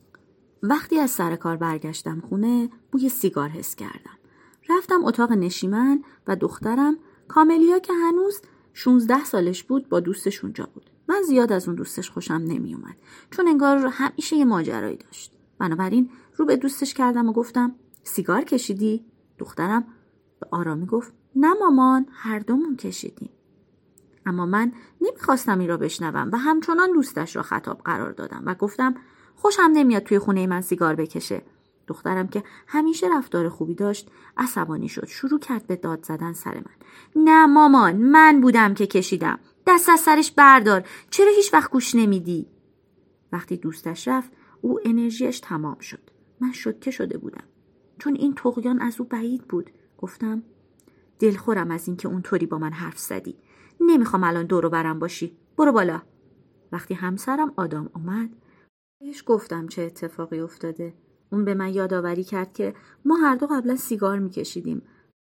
وقتی از سر کار برگشتم خونه بوی سیگار حس کردم. رفتم اتاق نشیمن و دخترم کاملیا که هنوز شانزده سالش بود، با دوستش اونجا بود. من زیاد از اون دوستش خوشم نمی اومد چون انگار همیشه یه ماجرایی داشت. بنابراین رو به دوستش کردم و گفتم سیگار کشیدی؟ دخترم به آرامی گفت نه مامان، هر دومون کشیدیم. اما من نمیخواستم این را بشنوم و همچنان دوستش را خطاب قرار دادم و گفتم خوشم نمیاد توی خونه من سیگار بکشه. دخترم که همیشه رفتار خوبی داشت عصبانی شد، شروع کرد به داد زدن سر من. نه مامان، من بودم که کشیدم، دست از سرش بردار، چرا هیچ وقت گوش نمیدی؟ وقتی دوستش رفت او انرژیش تمام شد. من شوکه شده بودم چون این طغیان از او بعید بود. گفتم دلخورم از این که اونطوری با من حرف زدی، نمیخوام الان دور و برم باشی، برو بالا. وقتی همسرم آدام اومد بهش گفتم چه اتفاقی افتاده. اون به من یادآوری کرد که ما هر دو قبلا سیگار میکشیدیم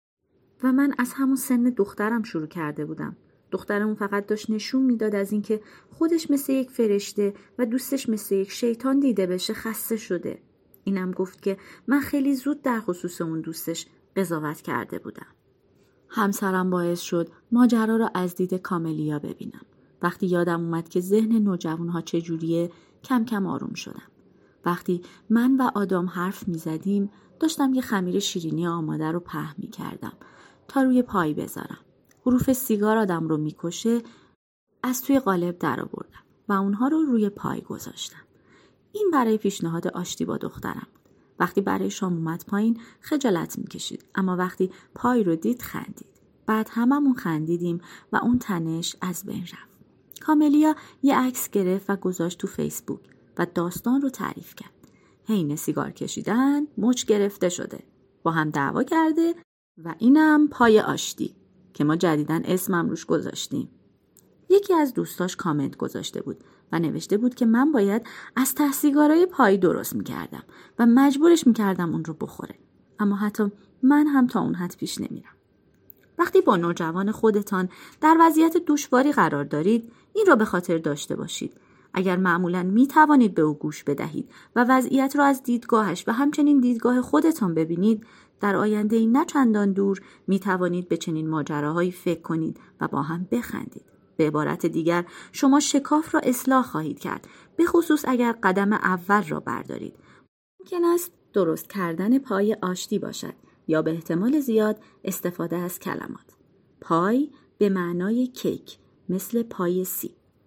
و من از همون سن دخترم شروع کرده بودم. دخترمون فقط داشت نشون میداد از اینکه خودش مثل یک فرشته و دوستش مثل یک شیطان دیده بشه خسته شده. اینم گفت که من خیلی زود در خصوص اون دوستش قضاوت کرده بودم. همسرم باعث شد ماجرا را از دید کاملیا ببینم. وقتی یادم اومد که ذهن نوجوانها چجوریه کم کم آروم شدم. وقتی من و آدام حرف می زدیم داشتم یه خمیر شیرینی آماده رو پهن می کردم تا روی پای بذارم. حروف سیگار آدم رو می کشه از توی قالب در آوردم و اونها رو روی پای گذاشتم. این برای پیشنهاد آشتی با دخترم بود. وقتی برای شام اومد پایین خجالت می کشید، اما وقتی پای رو دید خندید. بعد هممون خندیدیم و اون تنش از بین رفت. کاملیا یه عکس گرفت و گذاشت تو فیسبوک و داستان رو تعریف کرد. حین سیگار کشیدن مچ گرفته شده، با هم دعوا کرده و اینم پای آشتی که ما جدیداً اسمم روش گذاشتیم. یکی از دوستاش کامنت گذاشته بود و نوشته بود که من باید از ته سیگارای پایی درست میکردم و مجبورش میکردم اون رو بخوره. اما حتی من هم تا اون حد پیش نمیرم. وقتی با نوجوان خودتان در وضعیت دشواری قرار دارید این را به خاطر داشته باشید. اگر معمولاً می توانید به او گوش بدهید و وضعیت را از دیدگاهش و همچنین دیدگاه خودتان ببینید، در آینده نه چندان دور می توانید به چنین ماجراهایی فکر کنید و با هم بخندید. به عبارت دیگر شما شکاف را اصلاح خواهید کرد، به خصوص اگر قدم اول را بردارید. ممکن است درست کردن پای آشتی باشد یا به احتمال زیاد استفاده از کلمات. پای به معنای کیک، مثل پای سیب،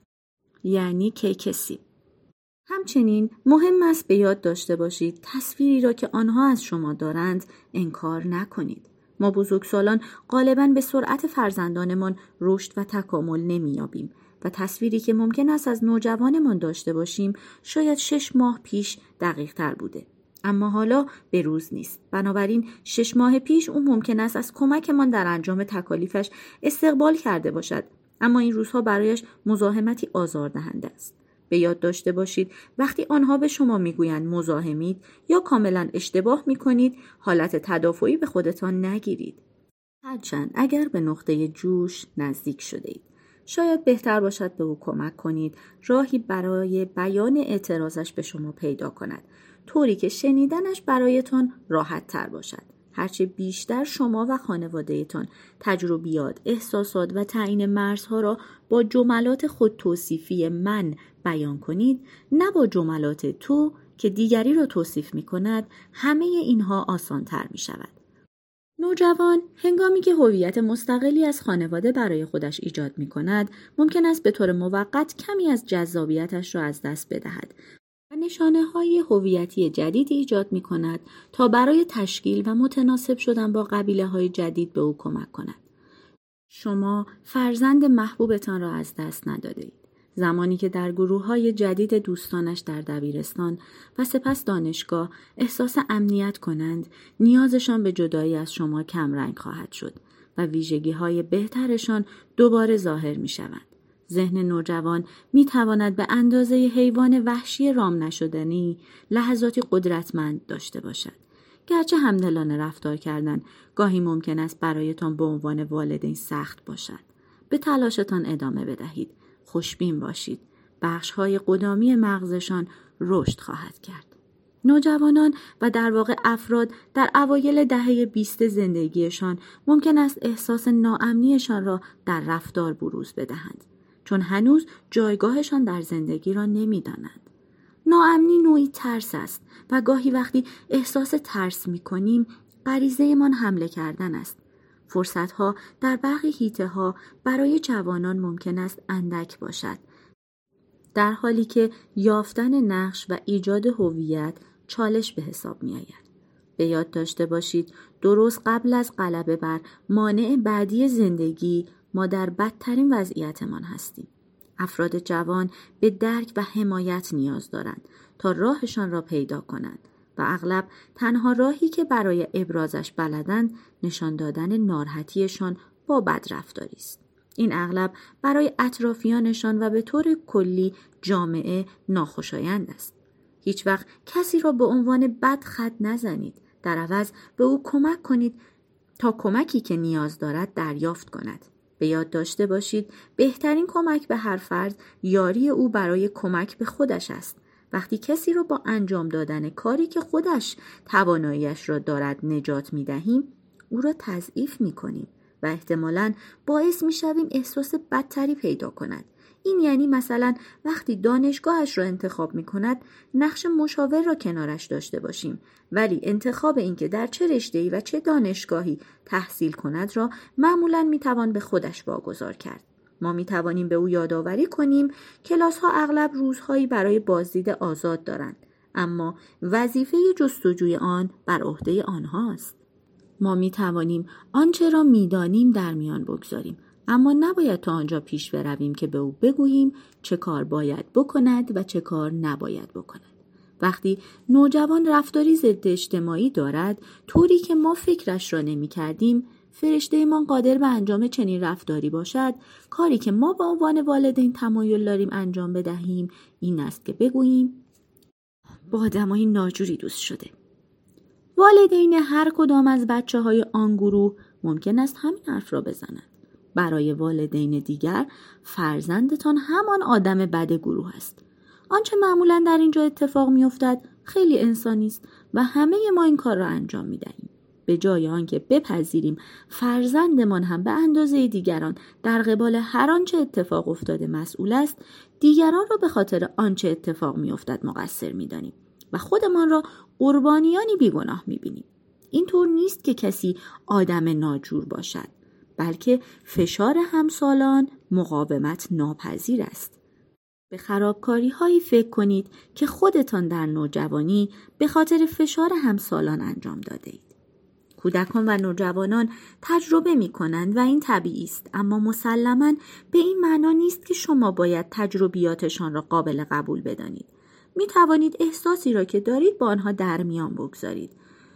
یعنی کیک سیب. همچنین مهم است به یاد داشته باشید تصویری را که آنها از شما دارند انکار نکنید. ما بزرگسالان غالباً به سرعت فرزندانمان رشد و تکامل نمی‌یابیم و تصویری که ممکن است از نوجوانمان داشته باشیم شاید شش ماه پیش دقیق تر بوده. اما حالا به روز نیست. بنابراین شش ماه پیش اون ممکن است از کمکمان در انجام تکالیفش استقبال کرده باشد، اما این روزها برایش مزاحمتی آزاردهنده است. به یاد داشته باشید وقتی آنها به شما میگویند مزاحمید یا کاملا اشتباه میکنید، حالت تدافعی به خودتان نگیرید. هرچند اگر به نقطه جوش نزدیک شده اید، شاید بهتر باشد به او کمک کنید راهی برای بیان اعتراضش به شما پیدا کند، طوری که شنیدنش برایتان راحت تر باشد. هرچه بیشتر شما و خانواده‌تان تجربیات، احساسات و تعیین مرزها را با جملات خود توصیفی من بیان کنید، نه با جملات تو که دیگری را توصیف می کند، همه اینها آسان تر می شود. نوجوان هنگامی که هویت مستقلی از خانواده برای خودش ایجاد می کند، ممکن است به طور موقت کمی از جذابیتش را از دست بدهد و نشانه‌های هویتی جدید ایجاد می کند تا برای تشکیل و متناسب شدن با قبیله‌های جدید به او کمک کند. شما فرزند محبوبتان را از دست ندادید. زمانی که در گروه‌های جدید دوستانش در دبیرستان و سپس دانشگاه احساس امنیت کنند، نیازشان به جدایی از شما کمرنگ خواهد شد و ویژگی‌های بهترشان دوباره ظاهر می‌شوند. ذهن نوجوان می‌تواند به اندازه حیوان وحشی رام نشدنی لحظاتی قدرتمند داشته باشد. گرچه همدلانه رفتار کردن گاهی ممکن است برایتان به عنوان والدین سخت باشد. به تلاشتان ادامه بدهید. خوشبین باشید. بخش‌های قدامی مغزشان رشد خواهد کرد. نوجوانان و در واقع افراد در اوایل دهه بیست زندگیشان ممکن است احساس ناامنیشان را در رفتار بروز بدهند، چون هنوز جایگاهشان در زندگی را نمی‌دانند. ناامنی نوعی ترس است و گاهی وقتی احساس ترس می‌کنیم، غریزه‌مان حمله کردن است. فرصت‌ها در برخی حیطه‌ها برای جوانان ممکن است اندک باشد، در حالی که یافتن نقش و ایجاد هویت چالش به حساب می آید. به یاد داشته باشید درست قبل از غلبه بر مانع بعدی زندگی ما در بدترین وضعیتمان هستیم. افراد جوان به درک و حمایت نیاز دارند تا راهشان را پیدا کنند و اغلب تنها راهی که برای ابرازش بلدند نشان دادن ناراحتیشان با بدرفتاری است. این اغلب برای اطرافیانشان و به طور کلی جامعه ناخوشایند است. هیچ وقت کسی را به عنوان بد خط نزنید. در عوض به او کمک کنید تا کمکی که نیاز دارد دریافت کند. به یاد داشته باشید بهترین کمک به هر فرد یاری او برای کمک به خودش است. وقتی کسی را با انجام دادن کاری که خودش تواناییش را دارد نجات می دهیم، او را تضعیف می کنیم و احتمالاً باعث می شویم احساس بدتری پیدا کند. این یعنی مثلا وقتی دانشگاهش را انتخاب می کند نقش مشاور را کنارش داشته باشیم، ولی انتخاب اینکه در چه رشته‌ای و چه دانشگاهی تحصیل کند را معمولاً می توان به خودش واگذار کرد. ما می توانیم به او یادآوری کنیم کلاس ها اغلب روزهایی برای بازدید آزاد دارند، اما وظیفه جستجوی آن بر عهده آنهاست. ما می توانیم آنچه را می دانیم در میان بگذاریم، اما نباید تا آنجا پیش برویم که به او بگوییم چه کار باید بکند و چه کار نباید بکند. وقتی نوجوان رفتاری ضد اجتماعی دارد، طوری که ما فکرش را نمی کردیم، فرشته ایمان قادر به انجام چنین رفتاری باشد، کاری که ما به عنوان والدین تمایل داریم انجام بدهیم این است که بگوییم با آدمای ناجوری دوست شده. والدین هر کدام از بچه های آن گروه ممکن است همین حرف را بزنند. برای والدین دیگر فرزندتان همان آدم بد گروه است. آنچه معمولا در اینجا اتفاق می افتد خیلی انسانی است و همه ما این کار را انجام می دهیم. به جای آنکه بپذیریم فرزندمان هم به اندازه دیگران در قبال هر آنچه اتفاق افتاده مسئول است، دیگران را به خاطر آنچه اتفاق می افتد مقصر می دانیم و خودمان را قربانیانی بیگناه می بینیم. این طور نیست که کسی آدم ناجور باشد، بلکه فشار همسالان مقاومت ناپذیر است. به خرابکاری هایی فکر کنید که خودتان در نوجوانی به خاطر فشار همسالان انجام داده اید. کودکان و نوجوانان تجربه می کنند و این طبیعی است، اما مسلماً به این معنا نیست که شما باید تجربیاتشان را قابل قبول بدانید. می توانید احساسی را که دارید با آنها در میان بگذارید.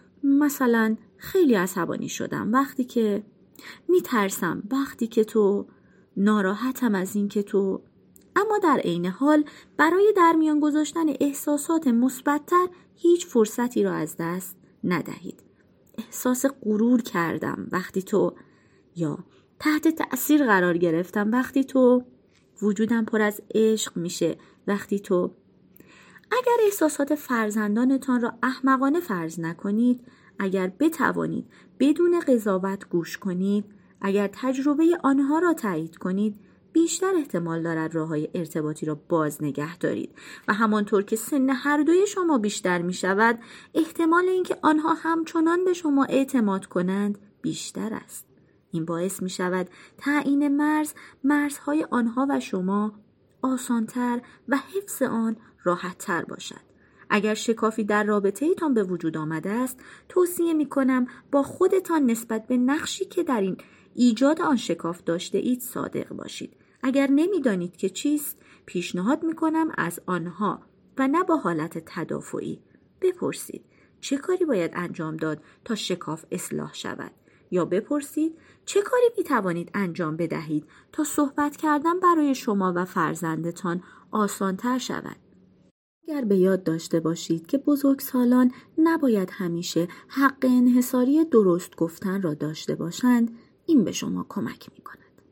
مثلا خیلی عصبانی شدم وقتی که می ترسم وقتی که تو ناراحتم از این که تو، اما در عین حال برای در میان گذاشتن احساسات مثبت‌تر هیچ فرصتی را از دست ندهید. احساس غرور کردم وقتی تو، یا تحت تأثیر قرار گرفتم وقتی تو، وجودم پر از عشق میشه وقتی تو. اگر احساسات فرزندانتان را احمقانه فرض نکنید، اگر بتوانید بدون قضاوت گوش کنید، اگر تجربه آنها را تایید کنید، بیشتر احتمال دارد راه‌های ارتباطی را باز نگه دارید و همانطور که سن هر دوی شما بیشتر می شود، احتمال اینکه آنها همچنان به شما اعتماد کنند بیشتر است. این باعث می شود تعیین مرز، مرزهای آنها و شما آسانتر و حفظ آن راحت‌تر باشد. اگر شکافی در رابطه ایتان به وجود آمده است، توصیه می کنم با خودتان نسبت به نقشی که در این ایجاد آن شکاف داشته اید صادق باشید. اگر نمیدانید که چیست، پیشنهاد می کنم از آنها و نه با حالت تدافعی بپرسید چه کاری باید انجام داد تا شکاف اصلاح شود، یا بپرسید چه کاری می توانید انجام بدهید تا صحبت کردن برای شما و فرزندتان آسان‌تر شود. اگر به یاد داشته باشید که بزرگسالان نباید همیشه حق انحصاری درست گفتن را داشته باشند، این به شما کمک می کند.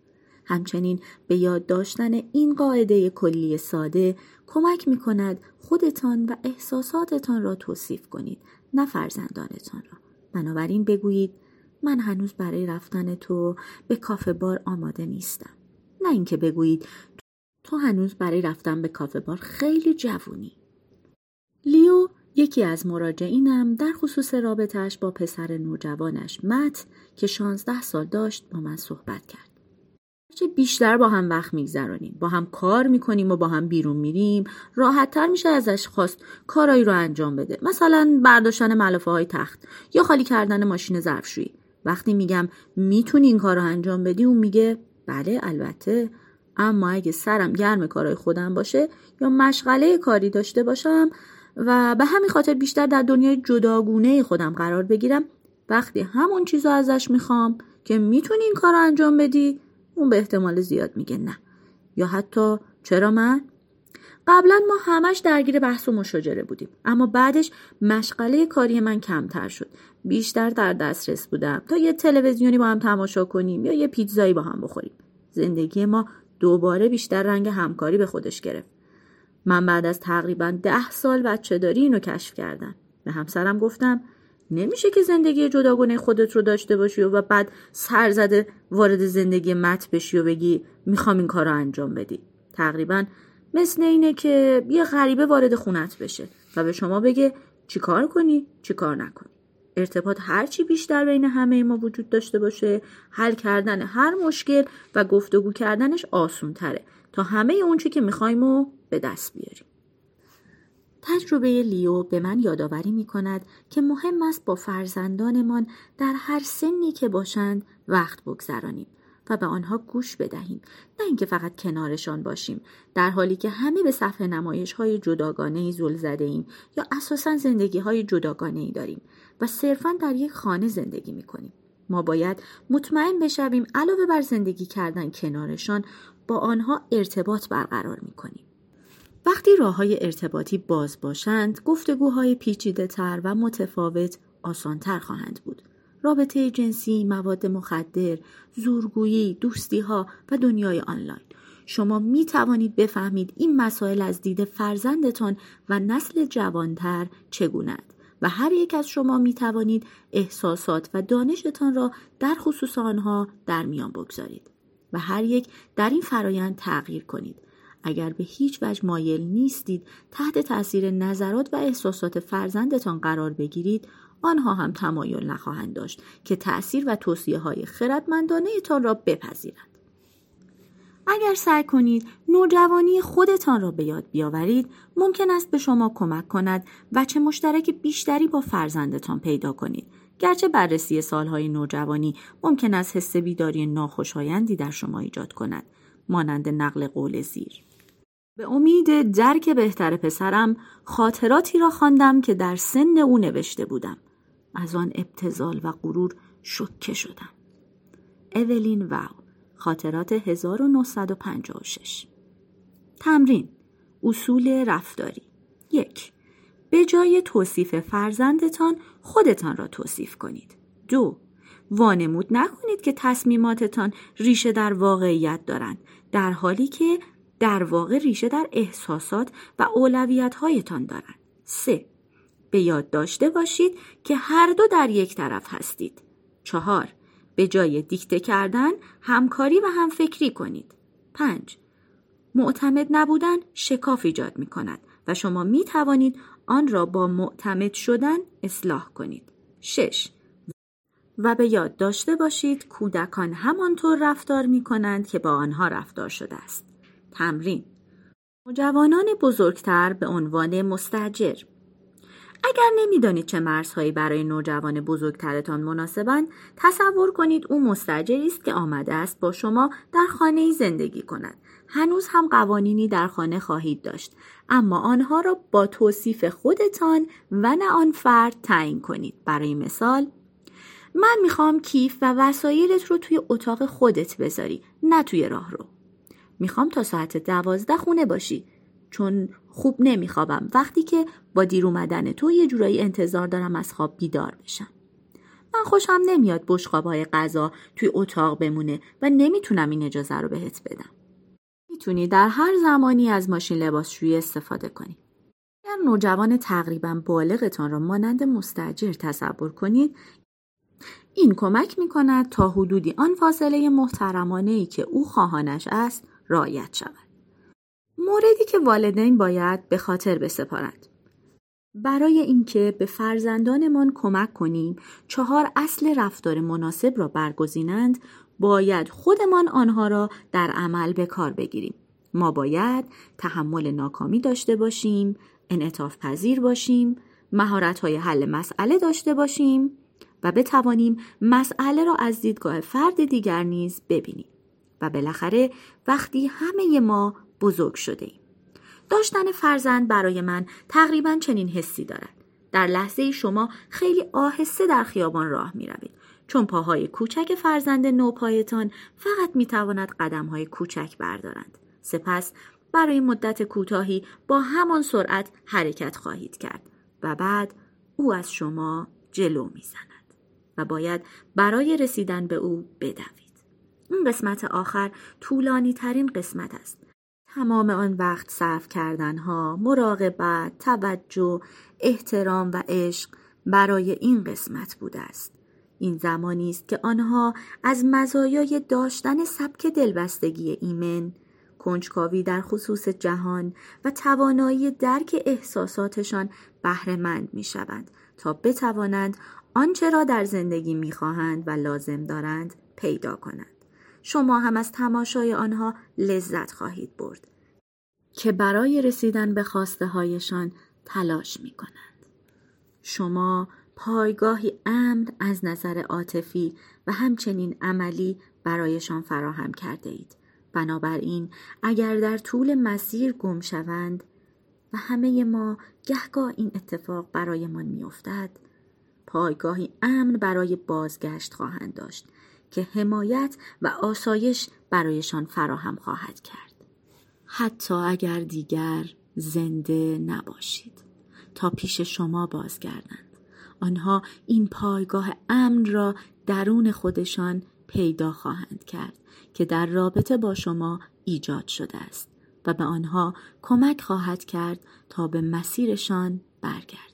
همچنین به یاد داشتن این قاعده کلی ساده کمک می کند خودتان و احساساتتان را توصیف کنید، نه فرزندانتان را. بنابراین بگویید من هنوز برای رفتن تو به کافه بار آماده نیستم. نه اینکه بگویید تو هنوز برای رفتن به کافه بار خیلی جوونی. لیو، یکی از مراجعینم، در خصوص رابطه‌اش با پسر نوجوانش مت که شانزده سال داشت با من صحبت کرد. چه بیشتر با هم وقت میگذرونیم، با هم کار میکنیم و با هم بیرون میریم، راحت‌تر میشه ازش خواست کارایی رو انجام بده. مثلا برداشتن ملافه های تخت یا خالی کردن ماشین ظرفشویی. وقتی میگم میتونی این کار رو انجام بدی، اون میگه بله البته، اما اگه سرم گرم کارهای خودم باشه یا مشغله کاری داشته باشم و به همین خاطر بیشتر در دنیای جداگونه خودم قرار بگیرم، وقتی همون چیزو ازش میخوام که میتونی این کار رو انجام بدی، اون به احتمال زیاد میگه نه. یا حتی چرا من؟ قبلا ما همش درگیر بحث و مشاجره بودیم، اما بعدش مشغله کاری من کمتر شد. بیشتر در دسترس بودم تا یه تلویزیونی با هم تماشا کنیم یا یه پیتزایی با هم بخوریم. زندگی ما دوباره بیشتر رنگ همکاری به خودش گرفت. من بعد از تقریبا ده سال بچه داری اینو کشف کردم. به همسرم گفتم نمیشه که زندگی جداگانه خودت رو داشته باشی و بعد سرزده وارد زندگی مت بشی و بگی میخوام این کار رو انجام بدی. تقریبا مثل اینه که یه غریبه وارد خونت بشه و به شما بگه چی کار کنی چی کار نکنی. ارتباط هرچی بیشتر بین همه ما وجود داشته باشه، حل کردن هر مشکل و گفتگو کردنش آسون تره تا همه اون چی که میخوایم رو به دست بیاریم. تجربه لیو به من یادآوری می کند که مهم است با فرزندانمان در هر سنی که باشند وقت بگذرانیم و به آنها گوش بدهیم، نه اینکه فقط کنارشان باشیم، در حالی که همه به صفحه نمایش‌های جداگانه‌ای زل زده ایم یا اساساً زندگی‌های جداگانه‌ای داریم و صرفاً در یک خانه زندگی می‌کنیم. ما باید مطمئن بشویم علاوه بر زندگی کردن کنارشان، با آنها ارتباط برقرار می‌کنیم. وقتی راه‌های ارتباطی باز باشند، گفتگوهای پیچیده‌تر و متفاوت آسان‌تر خواهند بود. رابطه جنسی، مواد مخدر، زورگویی، دوستی‌ها و دنیای آنلاین. شما می توانید بفهمید این مسائل از دید فرزندتان و نسل جوانتر چگونه‌اند و هر یک از شما می توانید احساسات و دانشتان را در خصوص آنها در میان بگذارید و هر یک در این فرایند تغییر کنید. اگر به هیچ وجه مایل نیستید تحت تأثیر نظرات و احساسات فرزندتان قرار بگیرید، آنها هم تمایل نخواهند داشت که تأثیر و توصیه‌های خردمندانه تان را بپذیرند. اگر سعی کنید نوجوانی خودتان را به یاد بیاورید، ممکن است به شما کمک کند وجه مشترک بیشتری با فرزندتان پیدا کنید. گرچه بررسی سالهای نوجوانی ممکن است حس بیداری ناخوشایندی در شما ایجاد کند، مانند نقل قول زیر. به امید درک بهتر پسرم خاطراتی را خواندم که در سن او نوشته بودم. از آن ابتذال و غرور شوکه شدم. اولین واو، خاطرات هزار و نهصد و پنجاه و شش. تمرین اصول رفتاری. یک. به جای توصیف فرزندتان خودتان را توصیف کنید. دو. وانمود نکنید که تصمیماتتان ریشه در واقعیت دارند، در حالی که در واقع ریشه در احساسات و اولویت‌هایتان دارند. سه. به یاد داشته باشید که هر دو در یک طرف هستید. چهار. به جای دیکته کردن همکاری و همفکری کنید. پنج. معتمد نبودن شکاف ایجاد می کند و شما می توانید آن را با معتمد شدن اصلاح کنید. شش. و به یاد داشته باشید کودکان همانطور رفتار می کنند که با آنها رفتار شده است. تمرین نوجوانان بزرگتر به عنوان مستاجر. اگر نمیدانید چه مرزهایی برای نوجوان بزرگترتان مناسبند، تصور کنید او مستاجری است که آمده است با شما در خانه‌ای زندگی کند. هنوز هم قوانینی در خانه خواهید داشت، اما آنها را با توصیف خودتان و نه آن فرد تعیین کنید. برای مثال، من میخوام کیف و وسایلت رو توی اتاق خودت بذاری، نه توی راهرو. میخوام تا ساعت دوازده خونه باشی، چون خوب نمیخوابم وقتی که با دیر اومدن تو یه جورایی انتظار دارم از خواب بیدار بشم. من خوشم نمیاد بشقاب‌های غذا توی اتاق بمونه و نمیتونم این اجازه رو بهت بدم. میتونی در هر زمانی از ماشین لباسشویی استفاده کنی. اگر نوجوان تقریباً بالغتان را مانند مستاجر تصور کنید، این کمک می‌کند تا حدودی آن فاصله محترمانه‌ای که او خواهانش است رعایت شود. موردی که والدین باید به خاطر بسپارند. برای اینکه به فرزندانمان کمک کنیم چهار اصل رفتار مناسب را برگزینند، باید خودمان آنها را در عمل به کار بگیریم. ما باید تحمل ناکامی داشته باشیم، انعطاف پذیر باشیم، مهارت‌های حل مسئله داشته باشیم و بتوانیم مسئله را از دیدگاه فرد دیگر نیز ببینیم. و بالاخره وقتی همه ما بزرگ شده ایم. داشتن فرزند برای من تقریباً چنین حسی دارد. در لحظه شما خیلی آهسته در خیابان راه می روید، چون پاهای کوچک فرزند نوپایتان فقط می تواند قدمهای کوچک بردارند. سپس برای مدت کوتاهی با همان سرعت حرکت خواهید کرد و بعد او از شما جلو می زند و باید برای رسیدن به او بدوید. این قسمت آخر طولانی ترین قسمت است. تمام آن وقت صرف کردنها، مراقبت، توجه، احترام و عشق برای این قسمت بوده است. این زمانی است که آنها از مزایای داشتن سبک دلبستگی ایمن، کنجکاوی در خصوص جهان و توانایی درک احساساتشان بهره مند می شوند تا بتوانند آنچه را در زندگی می خواهند و لازم دارند پیدا کنند. شما هم از تماشای آنها لذت خواهید برد که برای رسیدن به خواسته هایشان تلاش می کنند. شما پایگاهی امن از نظر عاطفی و همچنین عملی برایشان فراهم کرده اید. بنابراین اگر در طول مسیر گم شوند و همه ما گهگاه این اتفاق برایمان می افتد، پایگاهی امن برای بازگشت خواهند داشت که حمایت و آسایش برایشان فراهم خواهد کرد. حتی اگر دیگر زنده نباشید تا پیش شما بازگردند، آنها این پایگاه امن را درون خودشان پیدا خواهند کرد که در رابطه با شما ایجاد شده است و به آنها کمک خواهد کرد تا به مسیرشان برگردند.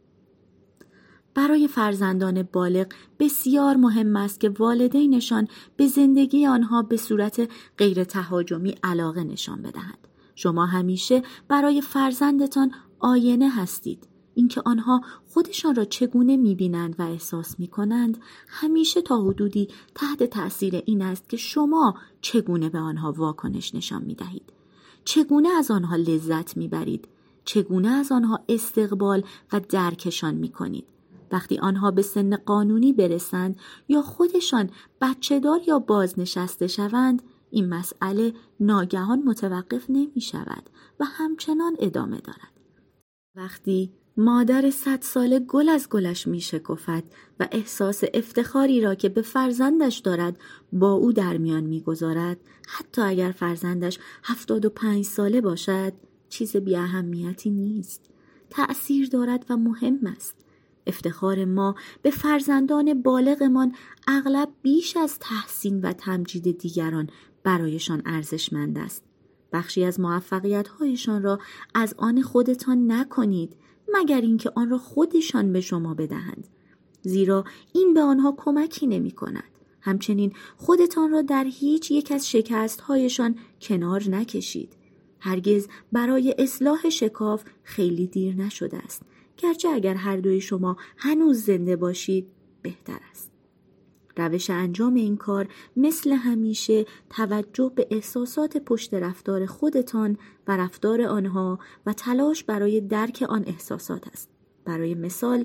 برای فرزندان بالغ بسیار مهم است که والدینشان به زندگی آنها به صورت غیر تهاجمی علاقه نشان بدهند. شما همیشه برای فرزندتان آینه هستید. اینکه آنها خودشان را چگونه می‌بینند و احساس می‌کنند همیشه تا حدودی تحت تأثیر این است که شما چگونه به آنها واکنش نشان می‌دهید. چگونه از آنها لذت می‌برید. چگونه از آنها استقبال و درکشان می‌کنید. وقتی آنها به سن قانونی برسند یا خودشان بچه‌دار یا بازنشسته شوند، این مسئله ناگهان متوقف نمی شود و همچنان ادامه دارد. وقتی مادر صد ساله گل از گلش می شکفد و احساس افتخاری را که به فرزندش دارد با او در میان می گذارد، حتی اگر فرزندش هفتاد و پنج ساله باشد، چیز بی اهمیتی نیست. تأثیر دارد و مهم است. افتخار ما به فرزندان بالغمان اغلب بیش از تحسین و تمجید دیگران برایشان ارزشمند است. بخشی از موفقیت‌هایشان را از آن خودتان نکنید مگر اینکه آن را خودشان به شما بدهند، زیرا این به آنها کمکی نمی‌کند. همچنین خودتان را در هیچ یک از شکست‌هایشان کنار نکشید. هرگز برای اصلاح شکاف خیلی دیر نشده است، گرچه اگر هر دوی شما هنوز زنده باشید بهتر است. روش انجام این کار مثل همیشه توجه به احساسات پشت رفتار خودتان و رفتار آنها و تلاش برای درک آن احساسات است. برای مثال،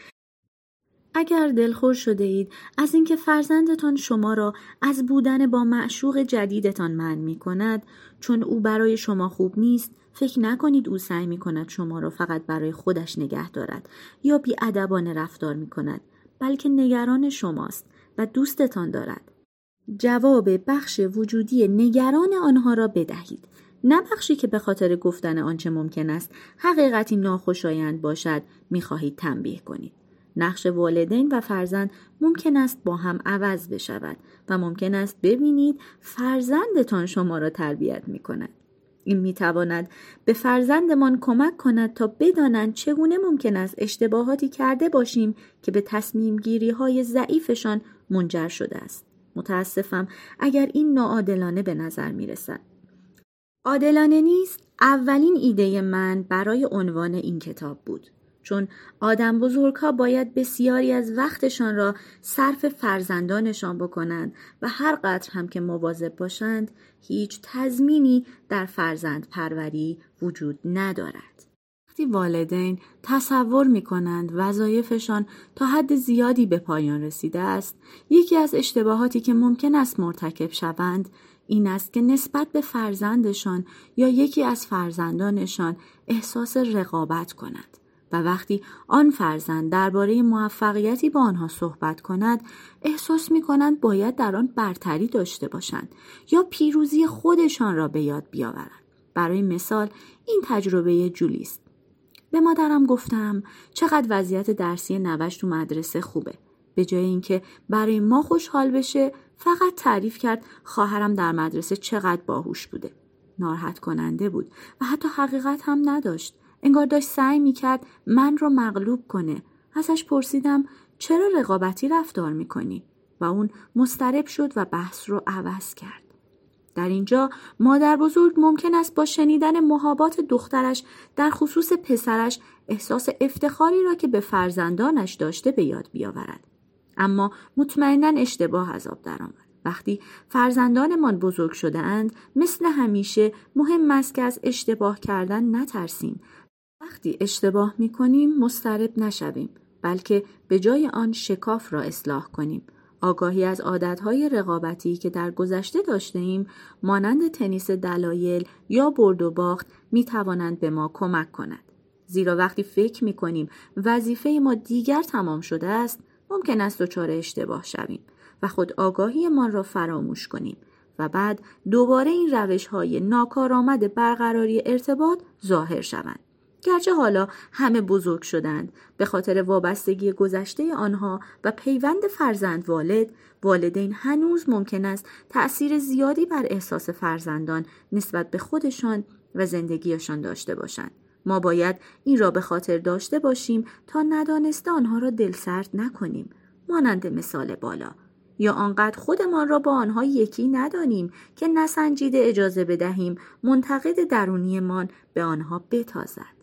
اگر دلخور شده اید از اینکه فرزندتان شما را از بودن با معشوق جدیدتان منع می کند چون او برای شما خوب نیست، فکر نکنید او سعی می کند شما را فقط برای خودش نگه دارد یا بی‌ادبانه رفتار می کند، بلکه نگران شماست و دوستتان دارد. جواب بخش وجودی نگران آنها را بدهید، نه بخشی که به خاطر گفتن آنچه ممکن است حقیقتی ناخوشایند باشد می خواهید تنبیه کنید. نقش والدین و فرزند ممکن است با هم عوض بشود و ممکن است ببینید فرزندتان شما را تربیت می کند. این می تواند به فرزندمان کمک کند تا بدانند چگونه ممکن است اشتباهاتی کرده باشیم که به تصمیم گیری های ضعیفشان منجر شده است. متاسفم اگر این ناعادلانه به نظر می رسد. عادلانه نیست اولین ایده من برای عنوان این کتاب بود. چون آدم بزرگ‌ها باید بسیاری از وقتشان را صرف فرزندانشان بکنند و هر قدر هم که مواظب باشند هیچ تضمینی در فرزند پروری وجود ندارد. وقتی والدین تصور می‌کنند وظایفشان تا حد زیادی به پایان رسیده است، یکی از اشتباهاتی که ممکن است مرتکب شوند این است که نسبت به فرزندشان یا یکی از فرزندانشان احساس رقابت کنند. و وقتی آن فرزند درباره موفقیتی با آنها صحبت کند، احساس می کنند باید در آن برتری داشته باشند یا پیروزی خودشان را به یاد بیاورند. برای مثال این تجربه جولی است. به مادرم گفتم چقدر وضعیت درسی نوش تو مدرسه خوبه. به جای اینکه برای ما خوشحال بشه، فقط تعریف کرد خواهرم در مدرسه چقدر باهوش بوده. ناراحت کننده بود و حتی حقیقت هم نداشت. انگار داشت سعی میکرد من رو مغلوب کنه. ازش پرسیدم چرا رقابتی رفتار میکنی؟ و اون مضطرب شد و بحث رو عوض کرد. در اینجا مادر بزرگ ممکن است با شنیدن محابات دخترش در خصوص پسرش احساس افتخاری را که به فرزندانش داشته به یاد بیاورد. اما مطمئناً اشتباه از آب درآمد. وقتی فرزندانمان بزرگ شده اند، مثل همیشه مهم است که از اشتباه کردن نترسیم. وقتی اشتباه می کنیم مضطرب نشویم، بلکه به جای آن شکاف را اصلاح کنیم. آگاهی از عادتهای رقابتی که در گذشته داشته ایم، مانند تنیس دلایل یا برد و باخت، می توانند به ما کمک کنند. زیرا وقتی فکر می کنیم وظیفه ما دیگر تمام شده است، ممکن است دچار اشتباه شویم و خود آگاهی ما را فراموش کنیم و بعد دوباره این روش‌های ناکارآمد برقراری ارتباط ظاهر شوند. گرچه حالا همه بزرگ شدند، به خاطر وابستگی گذشته آنها و پیوند فرزند والد، والدین هنوز ممکن است تأثیر زیادی بر احساس فرزندان نسبت به خودشان و زندگیشان داشته باشند. ما باید این را به خاطر داشته باشیم تا ندانسته آنها را دلسرد نکنیم، مانند مثال بالا، یا آنقدر خودمان را با آنها یکی ندانیم که نسنجیده اجازه بدهیم منتقد درونیمان به آنها بتازد.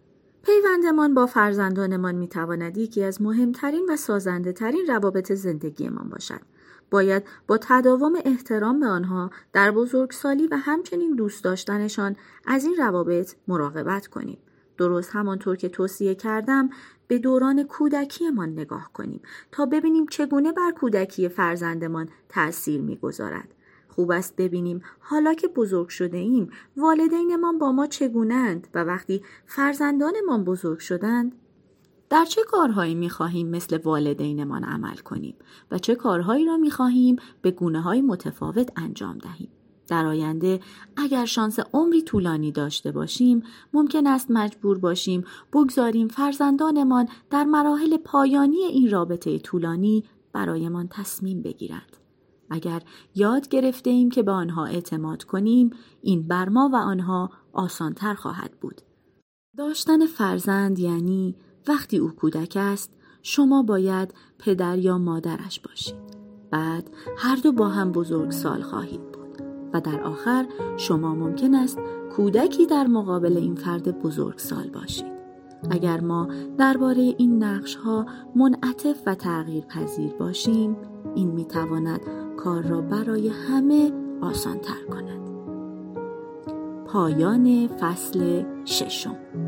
پیوندمان با فرزندانمان میتواند یکی از مهمترین و سازنده ترین روابط زندگیمان باشد. باید با تداوم احترام به آنها در بزرگسالی و همچنین دوست داشتنشان از این روابط مراقبت کنیم. درست همانطور که توصیه کردم به دوران کودکیمان نگاه کنیم تا ببینیم چگونه بر کودکی فرزندمان تأثیر میگذارد. خوب است ببینیم حالا که بزرگ شده ایم والدینمان با ما چگونه‌اند و وقتی فرزندانمان بزرگ شدند در چه کارهایی می‌خواهیم مثل والدینمان عمل کنیم و چه کارهایی را می‌خواهیم به گونه‌های متفاوت انجام دهیم. در آینده اگر شانس عمری طولانی داشته باشیم ممکن است مجبور باشیم بگذاریم فرزندانمان در مراحل پایانی این رابطه طولانی برایمان تصمیم بگیرند. اگر یاد گرفته ایم که به آنها اعتماد کنیم، این بر ما و آنها آسان‌تر خواهد بود. داشتن فرزند یعنی وقتی او کودک است، شما باید پدر یا مادرش باشید. بعد هر دو با هم بزرگسال خواهید بود و در آخر شما ممکن است کودکی در مقابل این فرد بزرگسال باشید. اگر ما درباره این نقش‌ها منعطف و تغییر پذیر باشیم، این می‌تواند کار را برای همه آسان‌تر کند. پایان فصل ششم.